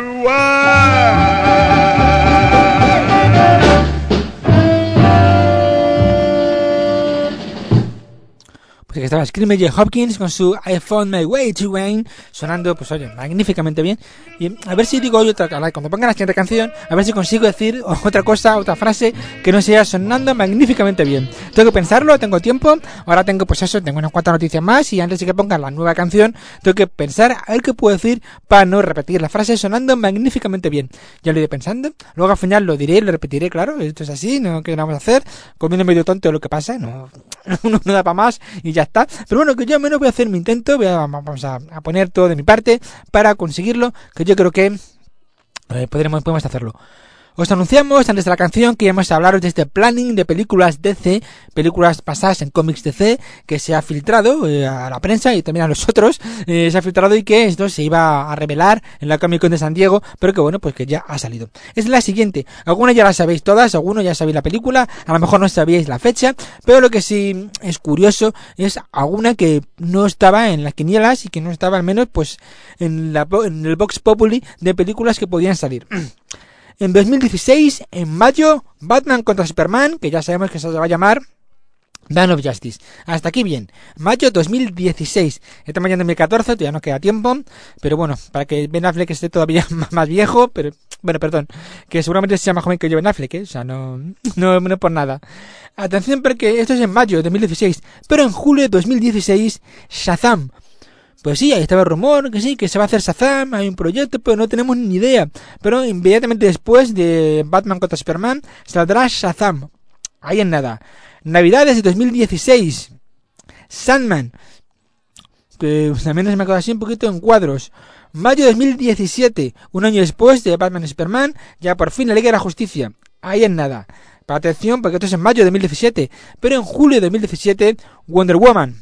wine. Pues aquí estaba Screamer Jay Hopkins con su I Found My Way to Wayne, sonando, pues oye, magníficamente bien. Y a ver si digo hoy otra, cuando pongan la siguiente canción, a ver si consigo decir otra cosa, otra frase que no sea sonando magníficamente bien. Tengo que pensarlo, tengo tiempo, ahora tengo pues eso, tengo unas cuantas noticias más y antes de que pongan la nueva canción, tengo que pensar a ver qué puedo decir para no repetir la frase sonando magníficamente bien. Ya lo iré pensando, luego al final lo diré, lo repetiré, claro, esto es así, no que vamos a hacer, comiendo medio tonto de lo que pasa, no, no, no da para más y ya está. Pero bueno, que yo al menos voy a hacer mi intento, voy a, vamos a, a poner todo de mi parte para conseguirlo, que yo creo que eh, podremos, podemos hacerlo. Os anunciamos antes de la canción que íbamos a hablaros de este planning de películas D C, películas basadas en cómics D C, que se ha filtrado eh, a la prensa y también a nosotros, eh, se ha filtrado y que esto se iba a revelar en la Comic Con de San Diego, pero que bueno, pues que ya ha salido. Es la siguiente, algunas ya la sabéis todas, algunos ya sabéis la película, a lo mejor no sabíais la fecha, pero lo que sí es curioso es alguna que no estaba en las quinielas y que no estaba al menos pues en, la, en el Vox Populi de películas que podían salir. En dos mil dieciséis, en mayo, Batman contra Superman, que ya sabemos que se va a llamar Dawn of Justice. Hasta aquí bien. Mayo dos mil dieciséis. Estamos ya en dos mil catorce, todavía nos queda tiempo. Pero bueno, para que Ben Affleck esté todavía más viejo, pero bueno, perdón, que seguramente sea más joven que yo Ben Affleck, ¿eh? O sea, no, no, no por nada. Atención porque esto es en mayo de dos mil dieciséis, pero en julio de dos mil dieciséis, Shazam. Pues sí, ahí estaba el rumor, que sí, que se va a hacer Shazam, hay un proyecto, pero no tenemos ni idea. Pero inmediatamente después de Batman contra Superman, saldrá Shazam. Ahí en nada. Navidades de dos mil dieciséis. Sandman. Que también se me ha quedado así un poquito en cuadros. Mayo de dos mil diecisiete. Un año después de Batman y Superman, ya por fin la Liga de la Justicia. Ahí en nada. Para atención, porque esto es en mayo de dos mil diecisiete. Pero en julio de dos mil diecisiete, Wonder Woman.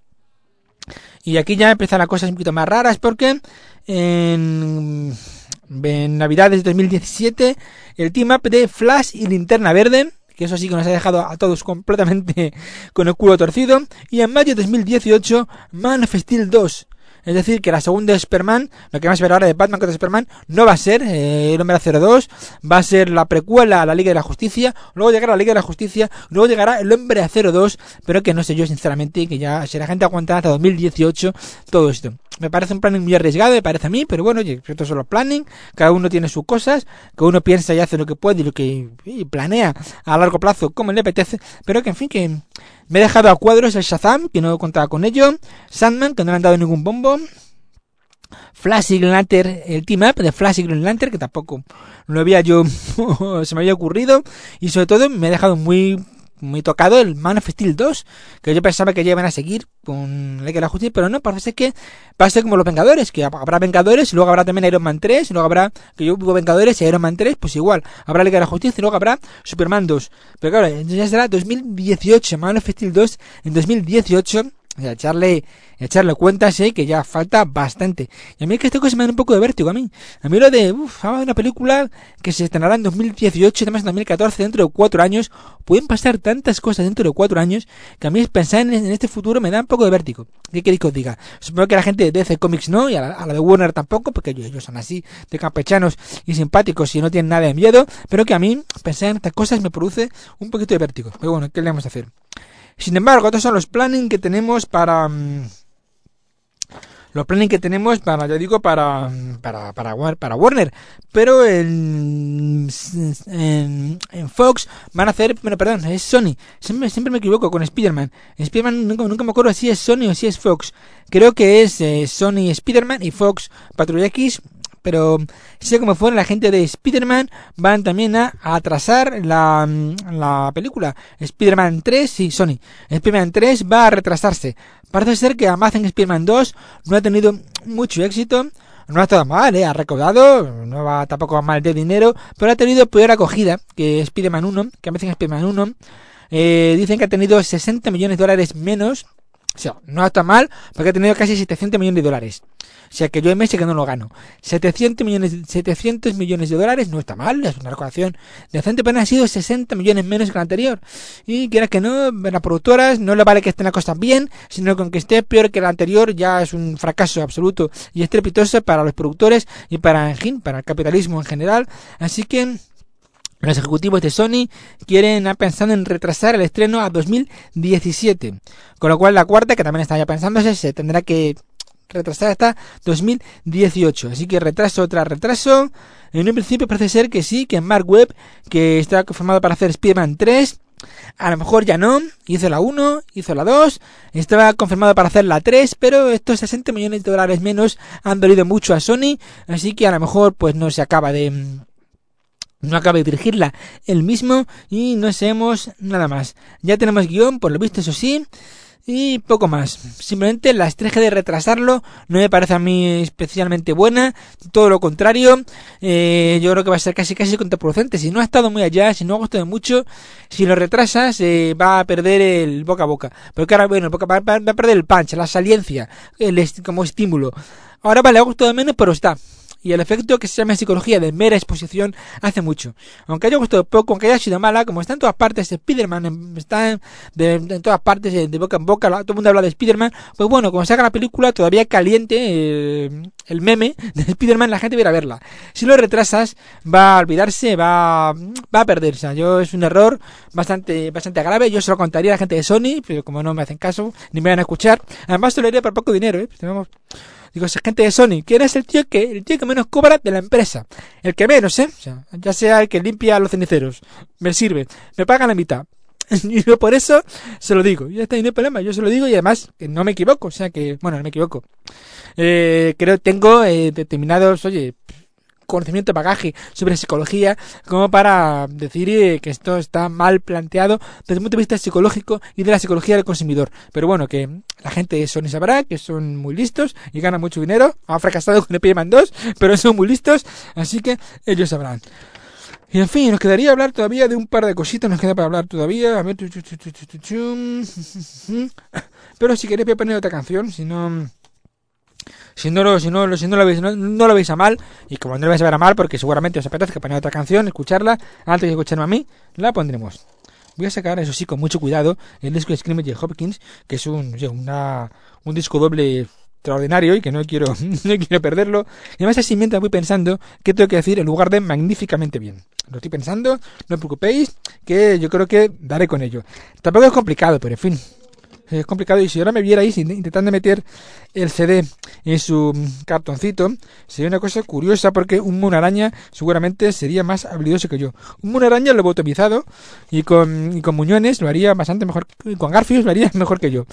Y aquí ya empiezan las cosas un poquito más raras porque en, en Navidades de dos mil diecisiete el team up de Flash y Linterna Verde, que eso sí que nos ha dejado a todos completamente con el culo torcido, y en mayo de dos mil dieciocho Man of Steel dos. Es decir, que la segunda de Superman, lo que vamos a ver ahora de Batman contra Superman, no va a ser eh, el Hombre de Acero dos, va a ser la precuela a la Liga de la Justicia, luego llegará la Liga de la Justicia, luego llegará el Hombre de Acero dos, pero que no sé yo sinceramente, que ya si la gente aguantará hasta dos mil dieciocho todo esto. Me parece un planning muy arriesgado, me parece a mí, pero bueno, oye, estos son los planning, cada uno tiene sus cosas, cada uno piensa y hace lo que puede y lo que y planea a largo plazo como le apetece, pero que en fin, que me he dejado a cuadros el Shazam, que no contaba con ello, Sandman, que no le han dado ningún bombo, Flash y Green Lantern, el team up de Flash y Green Lantern, que tampoco lo había yo, se me había ocurrido, y sobre todo me he dejado muy muy tocado el Man of Steel dos, que yo pensaba que ya iban a seguir con la Liga de la Justicia, pero no, parece que va a ser como los Vengadores, que habrá Vengadores, y luego habrá también Iron Man tres, y luego habrá, que yo hubo Vengadores y Iron Man tres, pues igual, habrá Liga de la Justicia y luego habrá Superman dos. Pero claro, entonces ya será dos mil dieciocho, Man of Steel dos en dos mil dieciocho. O sea, echarle, echarle cuentas, ¿eh? Que ya falta bastante. Y a mí es que esta cosa me da un poco de vértigo a mí. A mí lo de, uff, una película que se estrenará en dos mil dieciocho, además en dos mil catorce, dentro de cuatro años. Pueden pasar tantas cosas dentro de cuatro años que a mí pensar en, en este futuro me da un poco de vértigo. ¿Qué queréis que os diga? Supongo que la gente de D C Comics no, y a la, a la de Warner tampoco, porque ellos, ellos son así, de campechanos y simpáticos y no tienen nada de miedo, pero que a mí pensar en estas cosas me produce un poquito de vértigo. Pero bueno, ¿qué le vamos a hacer? Sin embargo, estos son los planning que tenemos para... Um, los planning que tenemos para, yo digo, para para para, para Warner. Pero en, en, en Fox van a hacer... Bueno, perdón, es Sony. Siempre, siempre me equivoco con Spider-Man. Spider-Man nunca, nunca me acuerdo si es Sony o si es Fox. Creo que es eh, Sony Spider-Man y Fox Patrulla X. Pero sea como fuera, la gente de Spider-Man van también a atrasar la, la película. Spider-Man tres, sí, Sony. Spider-Man tres va a retrasarse. Parece ser que Amazing Spider-Man dos no ha tenido mucho éxito. No ha estado mal, ¿eh? Ha recaudado, no va tampoco mal de dinero, pero ha tenido peor acogida que Spider-Man uno, que Amazing Spider-Man uno. Eh, dicen que ha tenido sesenta millones de dólares menos. O sea, no está mal, porque ha tenido casi setecientos millones de dólares. O sea, que yo en mes que no lo gano. setecientos millones, setecientos millones de dólares no está mal, es una recaudación decente, pero ha sido sesenta millones menos que la anterior. Y quieras que no, las productoras no le vale que estén las cosas bien, sino con que esté peor que la anterior ya es un fracaso absoluto y estrepitoso para los productores y para, en fin, para el capitalismo en general. Así que los ejecutivos de Sony quieren, han pensado en retrasar el estreno a dos mil diecisiete. Con lo cual la cuarta, que también está ya pensándose, se tendrá que retrasar hasta dos mil dieciocho. Así que retraso tras retraso. En un principio parece ser que sí, que Mark Webb, que está confirmado para hacer Spider-Man tres, a lo mejor ya no, hizo la uno, hizo la dos, estaba confirmado para hacer la tres, pero estos sesenta millones de dólares menos han dolido mucho a Sony, así que a lo mejor pues no se acaba de... no acaba de dirigirla él mismo y no sabemos nada más. Ya tenemos guión, por lo visto, eso sí, y poco más. Simplemente la estrategia de retrasarlo no me parece a mí especialmente buena, todo lo contrario. Eh, yo creo que va a ser casi casi contraproducente. Si no ha estado muy allá, si no ha gustado mucho, si lo retrasas eh, va a perder el boca a boca. Pero que ahora, bueno, el boca, va, va a perder el punch, la saliencia, el est- como estímulo. Ahora vale, ha gustado menos, pero está. Y el efecto que se llama psicología de mera exposición hace mucho. Aunque haya gustado poco, aunque haya sido mala, como está en todas partes, Spider-Man está en, de, en todas partes, de, de boca en boca, todo el mundo habla de Spider-Man, pues bueno, cuando salga la película todavía caliente eh, el meme de Spider-Man, la gente va a ir a verla. Si lo retrasas, va a olvidarse, va, va a perderse. O sea, yo es un error bastante bastante grave, yo se lo contaría a la gente de Sony, pero como no me hacen caso, ni me van a escuchar, además se lo haría por poco dinero, ¿eh? Pues tenemos... Digo, esa gente de Sony, ¿quién es el tío que el tío que menos cobra de la empresa? El que menos, ¿eh? O sea, ya sea el que limpia los ceniceros. Me sirve. Me pagan la mitad. Y yo por eso se lo digo. Ya está, y no hay problema. Yo se lo digo y además que no me equivoco. O sea que, bueno, no me equivoco. Eh, creo que tengo eh, determinados, oye... conocimiento, bagaje sobre psicología como para decir eh, que esto está mal planteado desde el punto de vista psicológico y de la psicología del consumidor. Pero bueno, que la gente de Sony sabrá que son muy listos y ganan mucho dinero. Han fracasado con el Spider-Man dos, pero son muy listos, así que ellos sabrán. Y en fin, nos quedaría hablar todavía de un par de cositas, nos queda para hablar todavía. A ver, pero si queréis voy a poner otra canción, si no... Si no lo, si no, si no lo veis, no, no lo veis a mal, y como no lo vais a ver a mal, porque seguramente os apetece poner otra canción, escucharla, antes de escucharme a mí, la pondremos. Voy a sacar, eso sí, con mucho cuidado, el disco de Scrimmage de Hopkins, que es un, una, un disco doble extraordinario y que no quiero, no quiero perderlo. Y además así mientras voy pensando qué tengo que decir en lugar de magníficamente bien. Lo estoy pensando, no os preocupéis, que yo creo que daré con ello. Tampoco es complicado, pero en fin. Es complicado, y si ahora me vierais intentando meter el C D en su cartoncito, sería una cosa curiosa, porque un mono araña seguramente sería más habilidoso que yo. Un mono araña lo he botomizado y con, y con muñones lo haría bastante mejor, y con Garfield lo haría mejor que yo.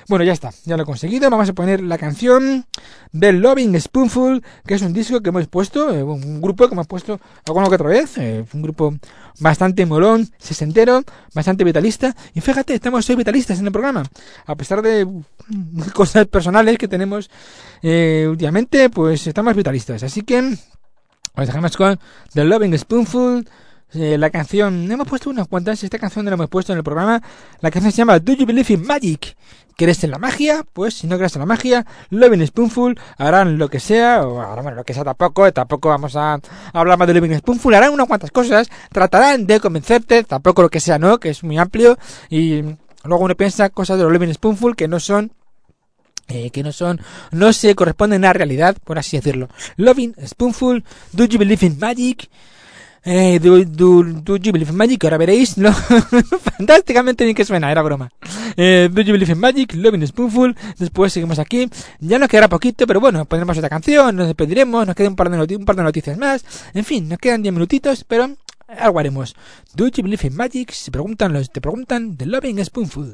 Bueno, ya está, ya lo he conseguido. Vamos a poner la canción The Loving Spoonful, que es un disco que hemos puesto, eh, un grupo que hemos puesto alguna que otra vez, eh, un grupo bastante molón, sesentero, bastante vitalista. Y fíjate, estamos hoy vitalistas en el programa, a pesar de uh, cosas personales que tenemos eh, últimamente, pues estamos vitalistas. Así que os dejamos con The Loving Spoonful. Eh, la canción, hemos puesto unas cuantas, esta canción no la hemos puesto en el programa. La canción se llama Do You Believe in Magic? ¿Crees en la magia? Pues si no crees en la magia, Loving Spoonful harán lo que sea, o harán, bueno, lo que sea tampoco, tampoco vamos a hablar más de Loving Spoonful, harán unas cuantas cosas, tratarán de convencerte, tampoco lo que sea, ¿no? Que es muy amplio, y luego uno piensa cosas de los Loving Spoonful que no son Eh, que no son, no se corresponden a la realidad, por así decirlo. Loving Spoonful, Do You Believe in Magic? Eh, do, do, do You Believe in Magic? Ahora veréis lo fantásticamente bien que suena, era broma. Eh, Do You Believe in Magic? Loving Spoonful. Después seguimos aquí. Ya nos quedará poquito, pero bueno, pondremos otra canción, nos despediremos, nos queda un par de, noti- un par de noticias más. En fin, nos quedan diez minutitos, pero algo haremos. Do You Believe in Magic? Si preguntan los, te preguntan The Loving Spoonful.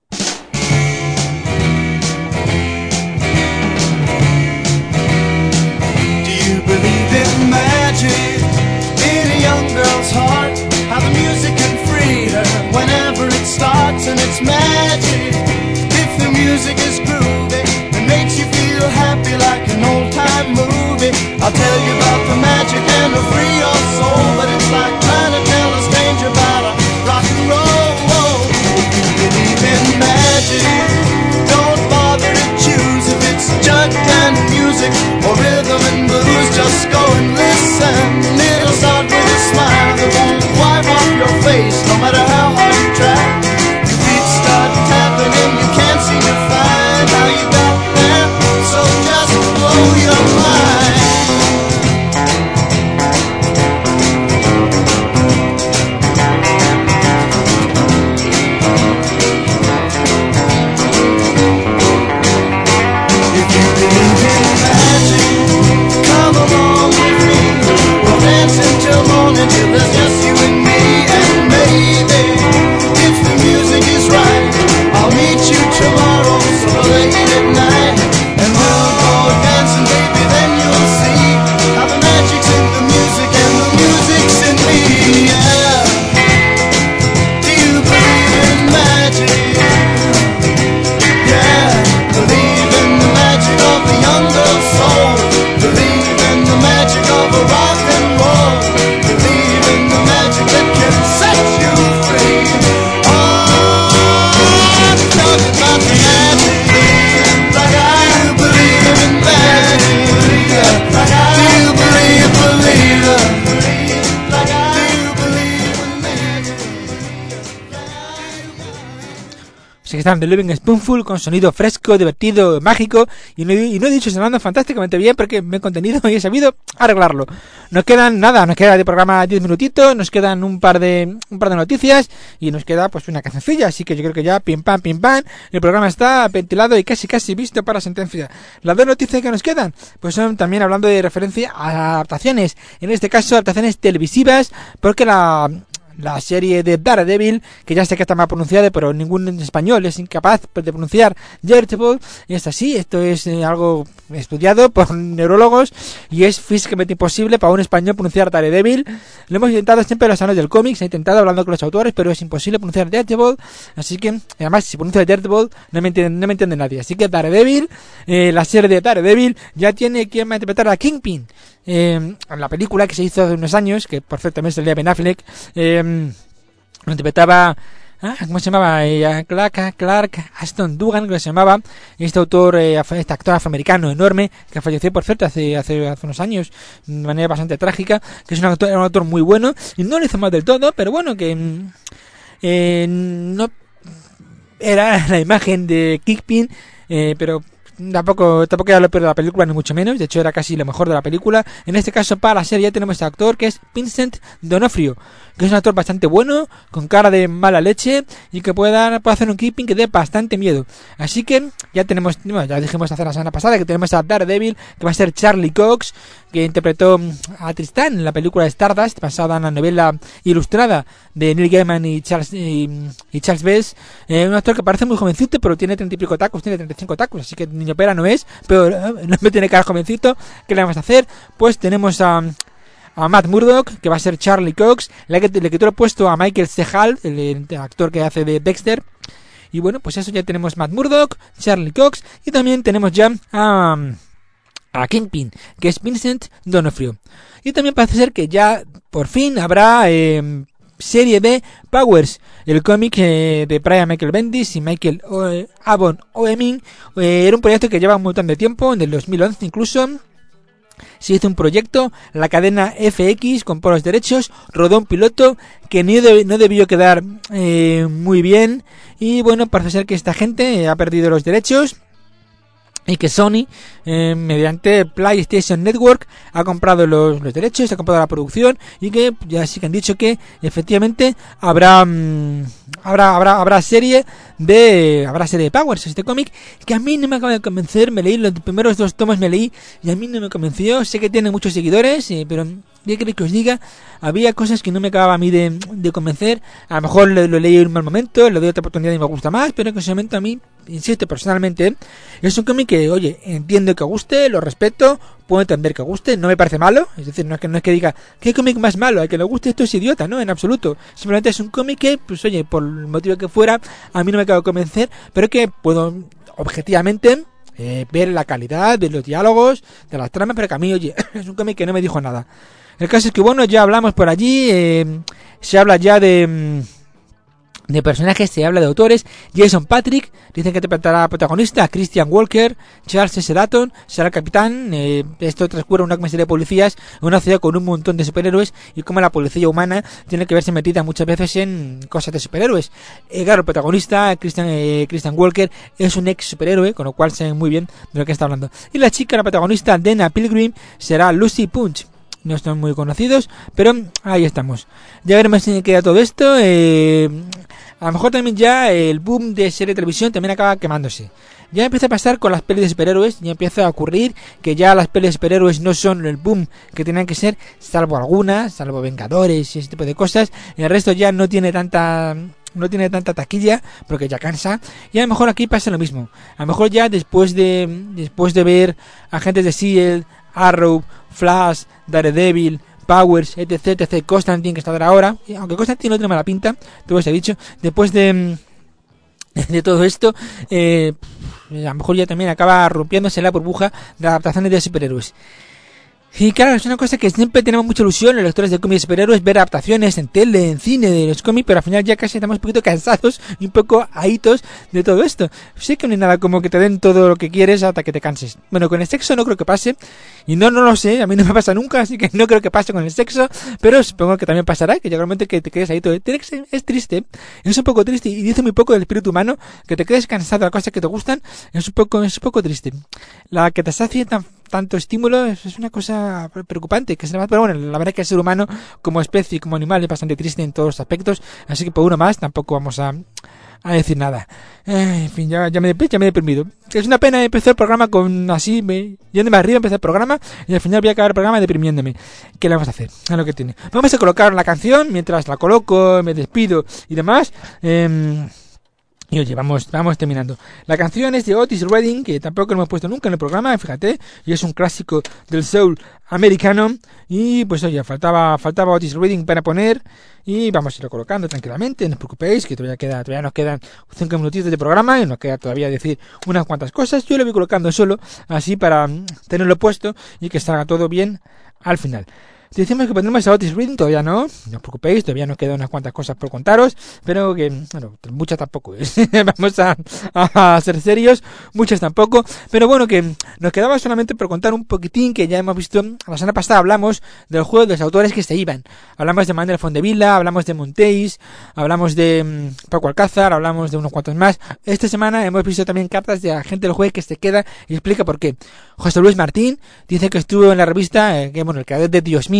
Believe in magic in a young girl's heart, how the music can free her whenever it starts, and it's magic if the music is groovy and makes you feel happy like an old time movie. I'll tell you about the magic and it'll free your soul, but it's like trying to tell a stranger about a rock and roll. If you believe in magic, don't bother to choose if it's jug and music or rhythm and blues. Just go and listen. It'll start with a smile that won't wipe off your face, no matter how hard you try. Your feet start tapping and you can't seem to find how you got there, so just blow your mind. If you believe in magic, come along with me. We'll dance until morning, till there's just you and me. And maybe, if the music is right, I'll meet you tomorrow, so late at night. And we'll go dancing, baby, then you'll see how the magic's in the music and the music's in me. Yeah. Do you believe in magic? Yeah. Believe in the magic of the young girl's soul. Believe in the magic of a rock and roll. Believe in the magic that can set you free. Oh, I'm talking about the magic. Like I do believe in magic. Like I do believe, believe. Like I do believe in magic. Así que están The Living Spoonful con sonido fresco, divertido, mágico, y no, y no he dicho sonando fantásticamente bien porque me he contenido y he sabido arreglarlo. Nos quedan nada, nos queda de programa diez minutitos, nos quedan un par de un par de noticias y nos queda pues una cancioncilla, así que yo creo que ya pim pam pim pam, el programa está ventilado y casi casi visto para sentencia. Las dos noticias que nos quedan pues son también hablando de referencia a adaptaciones, en este caso adaptaciones televisivas, porque la la serie de Daredevil, que ya sé que está mal pronunciada, pero ningún en español es incapaz de pronunciar Daredevil, y es así, esto es eh, algo estudiado por neurólogos y es físicamente imposible para un español pronunciar Daredevil. Lo hemos intentado siempre en los años del cómic, se ha intentado hablando con los autores, pero es imposible pronunciar Daredevil, así que, además, si pronuncia Daredevil, no me entiende, no me entiende nadie, así que Daredevil, eh, la serie de Daredevil, ya tiene quien va a interpretar a Kingpin. Eh, en la película que se hizo hace unos años, que por cierto también salía Ben Affleck, eh, lo interpretaba, ah, ¿cómo se llamaba? Eh, Clark, Clark Ashton Dugan, que se llamaba, este autor, eh, este actor afroamericano enorme, que falleció por cierto hace, hace, hace unos años, de manera bastante trágica, que es un actor, un actor muy bueno, y no lo hizo mal del todo, pero bueno, que eh, no era la imagen de Kingpin, eh, pero Tampoco, tampoco era lo peor de la película, ni mucho menos. De hecho, era casi lo mejor de la película. En este caso, para la serie, ya tenemos este actor que es Vincent D'Onofrio. que es un actor bastante bueno, con cara de mala leche y que puede, dar, puede hacer un keeping que dé bastante miedo. Así que ya tenemos, bueno, ya dijimos hace la semana pasada que tenemos a Daredevil, que va a ser Charlie Cox, que interpretó a Tristán en la película Stardust, basada en la novela ilustrada de Neil Gaiman y Charles y, y Charles Bess. Eh, un actor que parece muy jovencito, pero tiene treinta y pico tacos, tiene treinta y cinco tacos, así que niño pera no es, pero eh, no me tiene cara jovencito. ¿Qué le vamos a hacer? Pues tenemos a a Matt Murdock, que va a ser Charlie Cox, le que le quitó el puesto a Michael C. Hall, el, el actor que hace de Dexter. Y bueno, pues eso, ya tenemos Matt Murdock, Charlie Cox, y también tenemos ya a, a Kingpin, que es Vincent D'Onofrio. Y también parece ser que ya por fin habrá eh, serie de Powers, el cómic eh, de Brian Michael Bendis y Michael o- Avon Oeming. Eh, era un proyecto que lleva un montón de tiempo, en el dos mil once incluso. Se hizo un proyecto, la cadena F X compró los derechos, rodó un piloto que no, deb- no debió quedar eh, muy bien, y bueno, parece ser que esta gente eh, ha perdido los derechos y que Sony, eh, mediante PlayStation Network, ha comprado los, los derechos, ha comprado la producción, y que ya sí que han dicho que efectivamente habrá mmm, habrá habrá habrá serie de habrá serie de Powers, este cómic que a mí no me acaba de convencer. Me leí los primeros dos tomos, me leí y a mí no me convenció. Sé que tiene muchos seguidores, eh, pero ¿qué queréis que os diga? Había cosas que no me acababa a mí de, de convencer. A lo mejor lo, lo leí en un mal momento, le doy otra oportunidad y me gusta más, pero en ese momento a mí, insisto, personalmente, es un cómic que, oye, entiendo que guste, lo respeto, puedo entender que guste, no me parece malo. Es decir, no es que, no es que diga, ¿qué cómic más malo? Al que le guste esto es idiota, ¿no? En absoluto. Simplemente es un cómic que, pues oye, por el motivo que fuera, a mí no me acaba de convencer, pero que puedo, objetivamente, eh, ver la calidad de los diálogos, de las tramas, pero que a mí, oye, es un cómic que no me dijo nada. El caso es que, bueno, ya hablamos por allí, eh, se habla ya de... de personajes, se habla de autores. Jason Patric dicen que interpretará a protagonista, Christian Walker. Charles S. Dutton será el capitán. Eh, esto transcurre en una comisaría de policías en una ciudad con un montón de superhéroes, y como la policía humana tiene que verse metida muchas veces en cosas de superhéroes. Eh, claro, el protagonista, Christian, eh, Christian Walker, es un ex superhéroe, con lo cual saben muy bien de lo que está hablando. Y la chica, la protagonista, Dana Pilgrim, será Lucy Punch. No están muy conocidos, pero ahí estamos. Ya veremos en qué queda todo esto. Eh, a lo mejor también ya el boom de serie de televisión también acaba quemándose. Ya empieza a pasar con las pelis de superhéroes, ya empieza a ocurrir que ya las pelis de superhéroes no son el boom que tenían que ser, salvo algunas, salvo Vengadores y ese tipo de cosas. El resto ya no tiene tanta... no tiene tanta taquilla porque ya cansa, y a lo mejor aquí pasa lo mismo. A lo mejor ya después de después de ver Agentes de S H I E L D, Arrow, Flash, Daredevil, Powers, etc, etc, Constantine, que está ahora, aunque Constantine no tiene mala pinta, todo os he dicho, después de de todo esto, eh, a lo mejor ya también acaba rompiéndose la burbuja de adaptaciones de superhéroes. Y claro, es una cosa que siempre tenemos mucha ilusión, los lectores de cómics de superhéroes, ver adaptaciones en tele, en cine, de los cómics, pero al final ya casi estamos un poquito cansados y un poco ahitos de todo esto. Sé que no hay nada como que te den todo lo que quieres hasta que te canses. Bueno, con el sexo no creo que pase, y no, no lo sé, a mí no me pasa nunca, así que no creo que pase con el sexo, pero supongo que también pasará, que llega un momento que te quedes ahí todo. Tiene que ser, es triste, es un poco triste, y dice muy poco del espíritu humano, que te quedes cansado de las cosas que te gustan, es un poco, es un poco triste. La que te sacie tan tanto estímulo es, es una cosa preocupante, que se llama, pero bueno, la verdad es que el ser humano como especie, como animal, es bastante triste en todos los aspectos, así que por uno más tampoco vamos a, a decir nada. Eh, en fin, ya, ya, me, ya me he deprimido. Es una pena empezar el programa con así, me, yéndome arriba, empezar el programa, y al final voy a acabar el programa deprimiéndome. ¿Qué le vamos a hacer? Es lo que tiene. Vamos a colocar la canción, mientras la coloco, me despido y demás. Eh, Y oye, vamos, vamos terminando. La canción es de Otis Redding, que tampoco lo hemos puesto nunca en el programa, fíjate, y es un clásico del soul americano. Y pues oye, faltaba, faltaba Otis Redding para poner, y vamos a irlo colocando tranquilamente, no os preocupéis, que todavía queda, todavía nos quedan cinco minutitos de programa, y nos queda todavía decir unas cuantas cosas. Yo lo voy colocando solo, así para tenerlo puesto, y que salga todo bien al final. Si decimos que pondremos a Otis Redding, todavía no, no os preocupéis, todavía nos quedan unas cuantas cosas por contaros, pero que, bueno, muchas tampoco, ¿eh? Vamos a, a ser serios, muchas tampoco, pero bueno, que nos quedaba solamente por contar un poquitín, que ya hemos visto, la semana pasada hablamos del juego de los autores que se iban, hablamos de Manuel Fondevila, hablamos de Montéis, hablamos de um, Paco Alcázar, hablamos de unos cuantos más. Esta semana hemos visto también cartas de la gente del juego que se queda, y explica por qué. José Luis Martín dice que estuvo en la revista, eh, que bueno, el creador de Dios mío,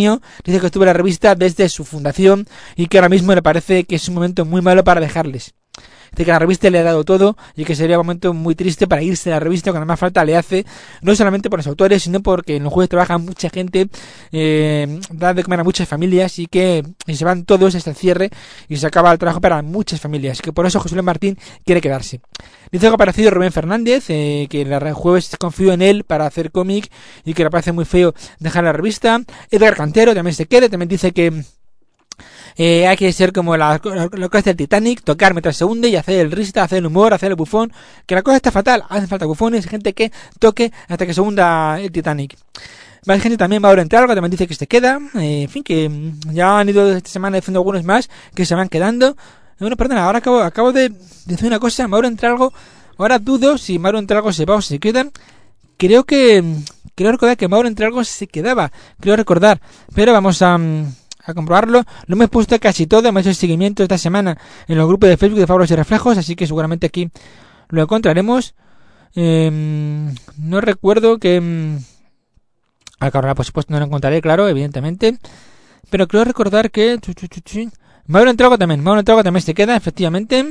Antonio dice que estuvo en la revista desde su fundación y que ahora mismo le parece que es un momento muy malo para dejarles. Dice que la revista le ha dado todo y que sería un momento muy triste para irse de la revista cuando más falta le hace, no solamente por los autores, sino porque en los jueves trabaja mucha gente, eh, da de comer a muchas familias y que y se van todos hasta el cierre y se acaba el trabajo para muchas familias, que por eso José Luis Martín quiere quedarse. Dice que ha aparecido Rubén Fernández, eh, que en el jueves confío en él para hacer cómic y que le parece muy feo dejar la revista. Edgar Cantero también se quiere, también dice que Eh, hay que ser como la, lo que hace el Titanic, tocar mientras se hunde y hacer el rista, hacer el humor, hacer el bufón, que la cosa está fatal, hacen falta bufones, gente que toque hasta que se hunda el Titanic. Más gente también, Mauro Entralgo también dice que se queda, eh, en fin, que ya han ido esta semana diciendo algunos más que se van quedando. Bueno, perdona, ahora acabo, acabo de decir una cosa, Mauro Entralgo, ahora dudo si Mauro Entralgo se va o se queda. Creo que, creo recordar que Mauro Entralgo se quedaba, creo recordar, pero vamos a... a comprobarlo. Lo hemos puesto casi todo, hemos hecho el seguimiento esta semana en los grupos de Facebook de Fábulas y Reflejos, así que seguramente aquí lo encontraremos. Eh, no recuerdo que... Ahora, por supuesto, no lo encontraré, claro, evidentemente. Pero creo recordar que... Mauro Entrago también, Mauro Entrago también se queda, efectivamente.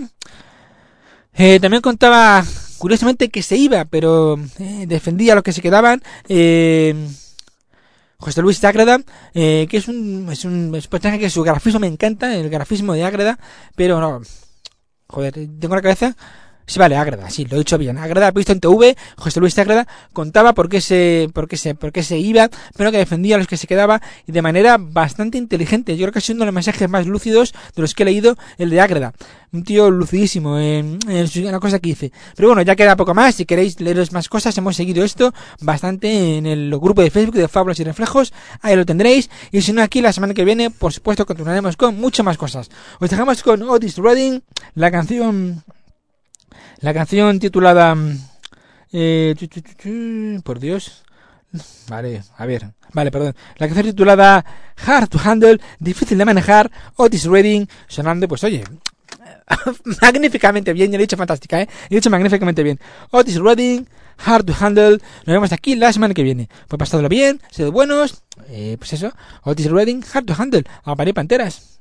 Eh, también contaba, curiosamente, que se iba, pero eh, defendía a los que se quedaban. Eh... José Luis Ágreda, eh, que es un, es un es un personaje que su grafismo me encanta, el grafismo de Ágreda, pero no, joder, tengo la cabeza, sí vale, Ágreda, sí, lo he dicho bien, Ágreda, visto en T V, José Luis Ágreda contaba por qué se, por qué se, por qué se iba, pero que defendía a los que se quedaba y de manera bastante inteligente. Yo creo que es uno de los mensajes más lúcidos de los que he leído, el de Ágreda. Un tío lucidísimo en, en, en la cosa que hice. Pero bueno, ya queda poco más. Si queréis leeros más cosas, hemos seguido esto bastante en el grupo de Facebook de Fábulas y Reflejos. Ahí lo tendréis. Y si no, aquí la semana que viene, por supuesto, continuaremos con muchas más cosas. Os dejamos con Otis Redding, la canción, la canción titulada, eh, chu, chu, chu, chu, por Dios. Vale, a ver, vale, perdón. La canción titulada Hard to Handle, difícil de manejar. Otis Redding, sonando, pues oye, magníficamente bien, yo lo he dicho fantástica, eh. He dicho magníficamente bien. Otis Redding, Hard to Handle. Nos vemos aquí la semana que viene. Pues pasadlo bien, sed buenos. Eh, pues eso, Otis Redding, Hard to Handle. A parir panteras.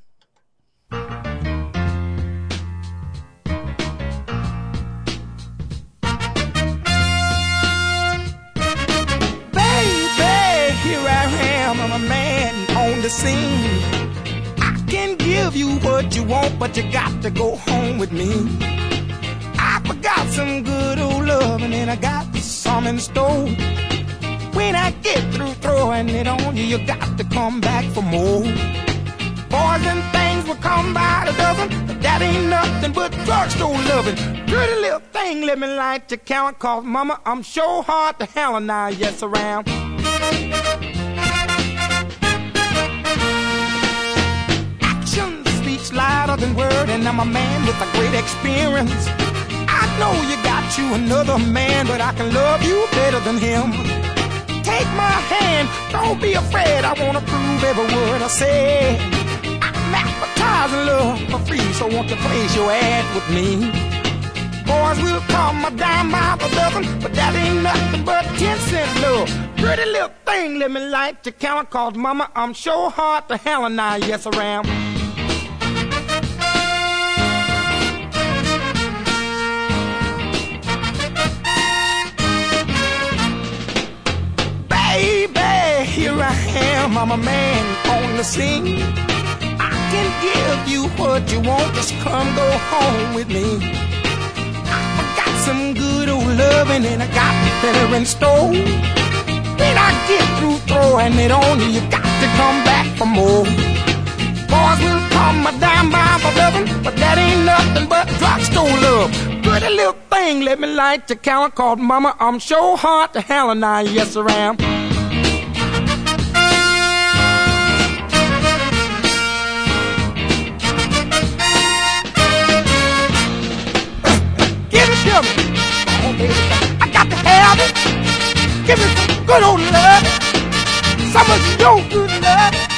Baby, here I am, I'm a man on the scene. Can give you what you want, but you got to go home with me. I forgot some good old loving and I got some in store. When I get through throwing it on you, you got to come back for more. Boys and things will come by the dozen, but that ain't nothing but drugstore loving. Pretty little thing, let me light your count, cause mama, I'm sure hard to handle now, yes around. Louder than word, and I'm a man with a great experience. I know you got you another man, but I can love you better than him. Take my hand, don't be afraid, I wanna prove every word I say. I'm advertising love for free, so won't you place your ad with me? Boys will come a dime by the dozen, but that ain't nothing but ten cent love. Pretty little thing, let me light your count, cause mama, I'm sure hard to handle now, yes around. Baby, here I am, I'm a man on the scene. I can give you what you want, just come go home with me. I got some good old loving and I got better in store. When I get through throwing it on you, you got to come back for more. Boys will come a dime by for loving, but that ain't nothing but drugstore love. Pretty little thing, let me light your count, called mama, I'm sure hard to handle now, yes around. I got to have it. Give me some good old love. Some of your good love.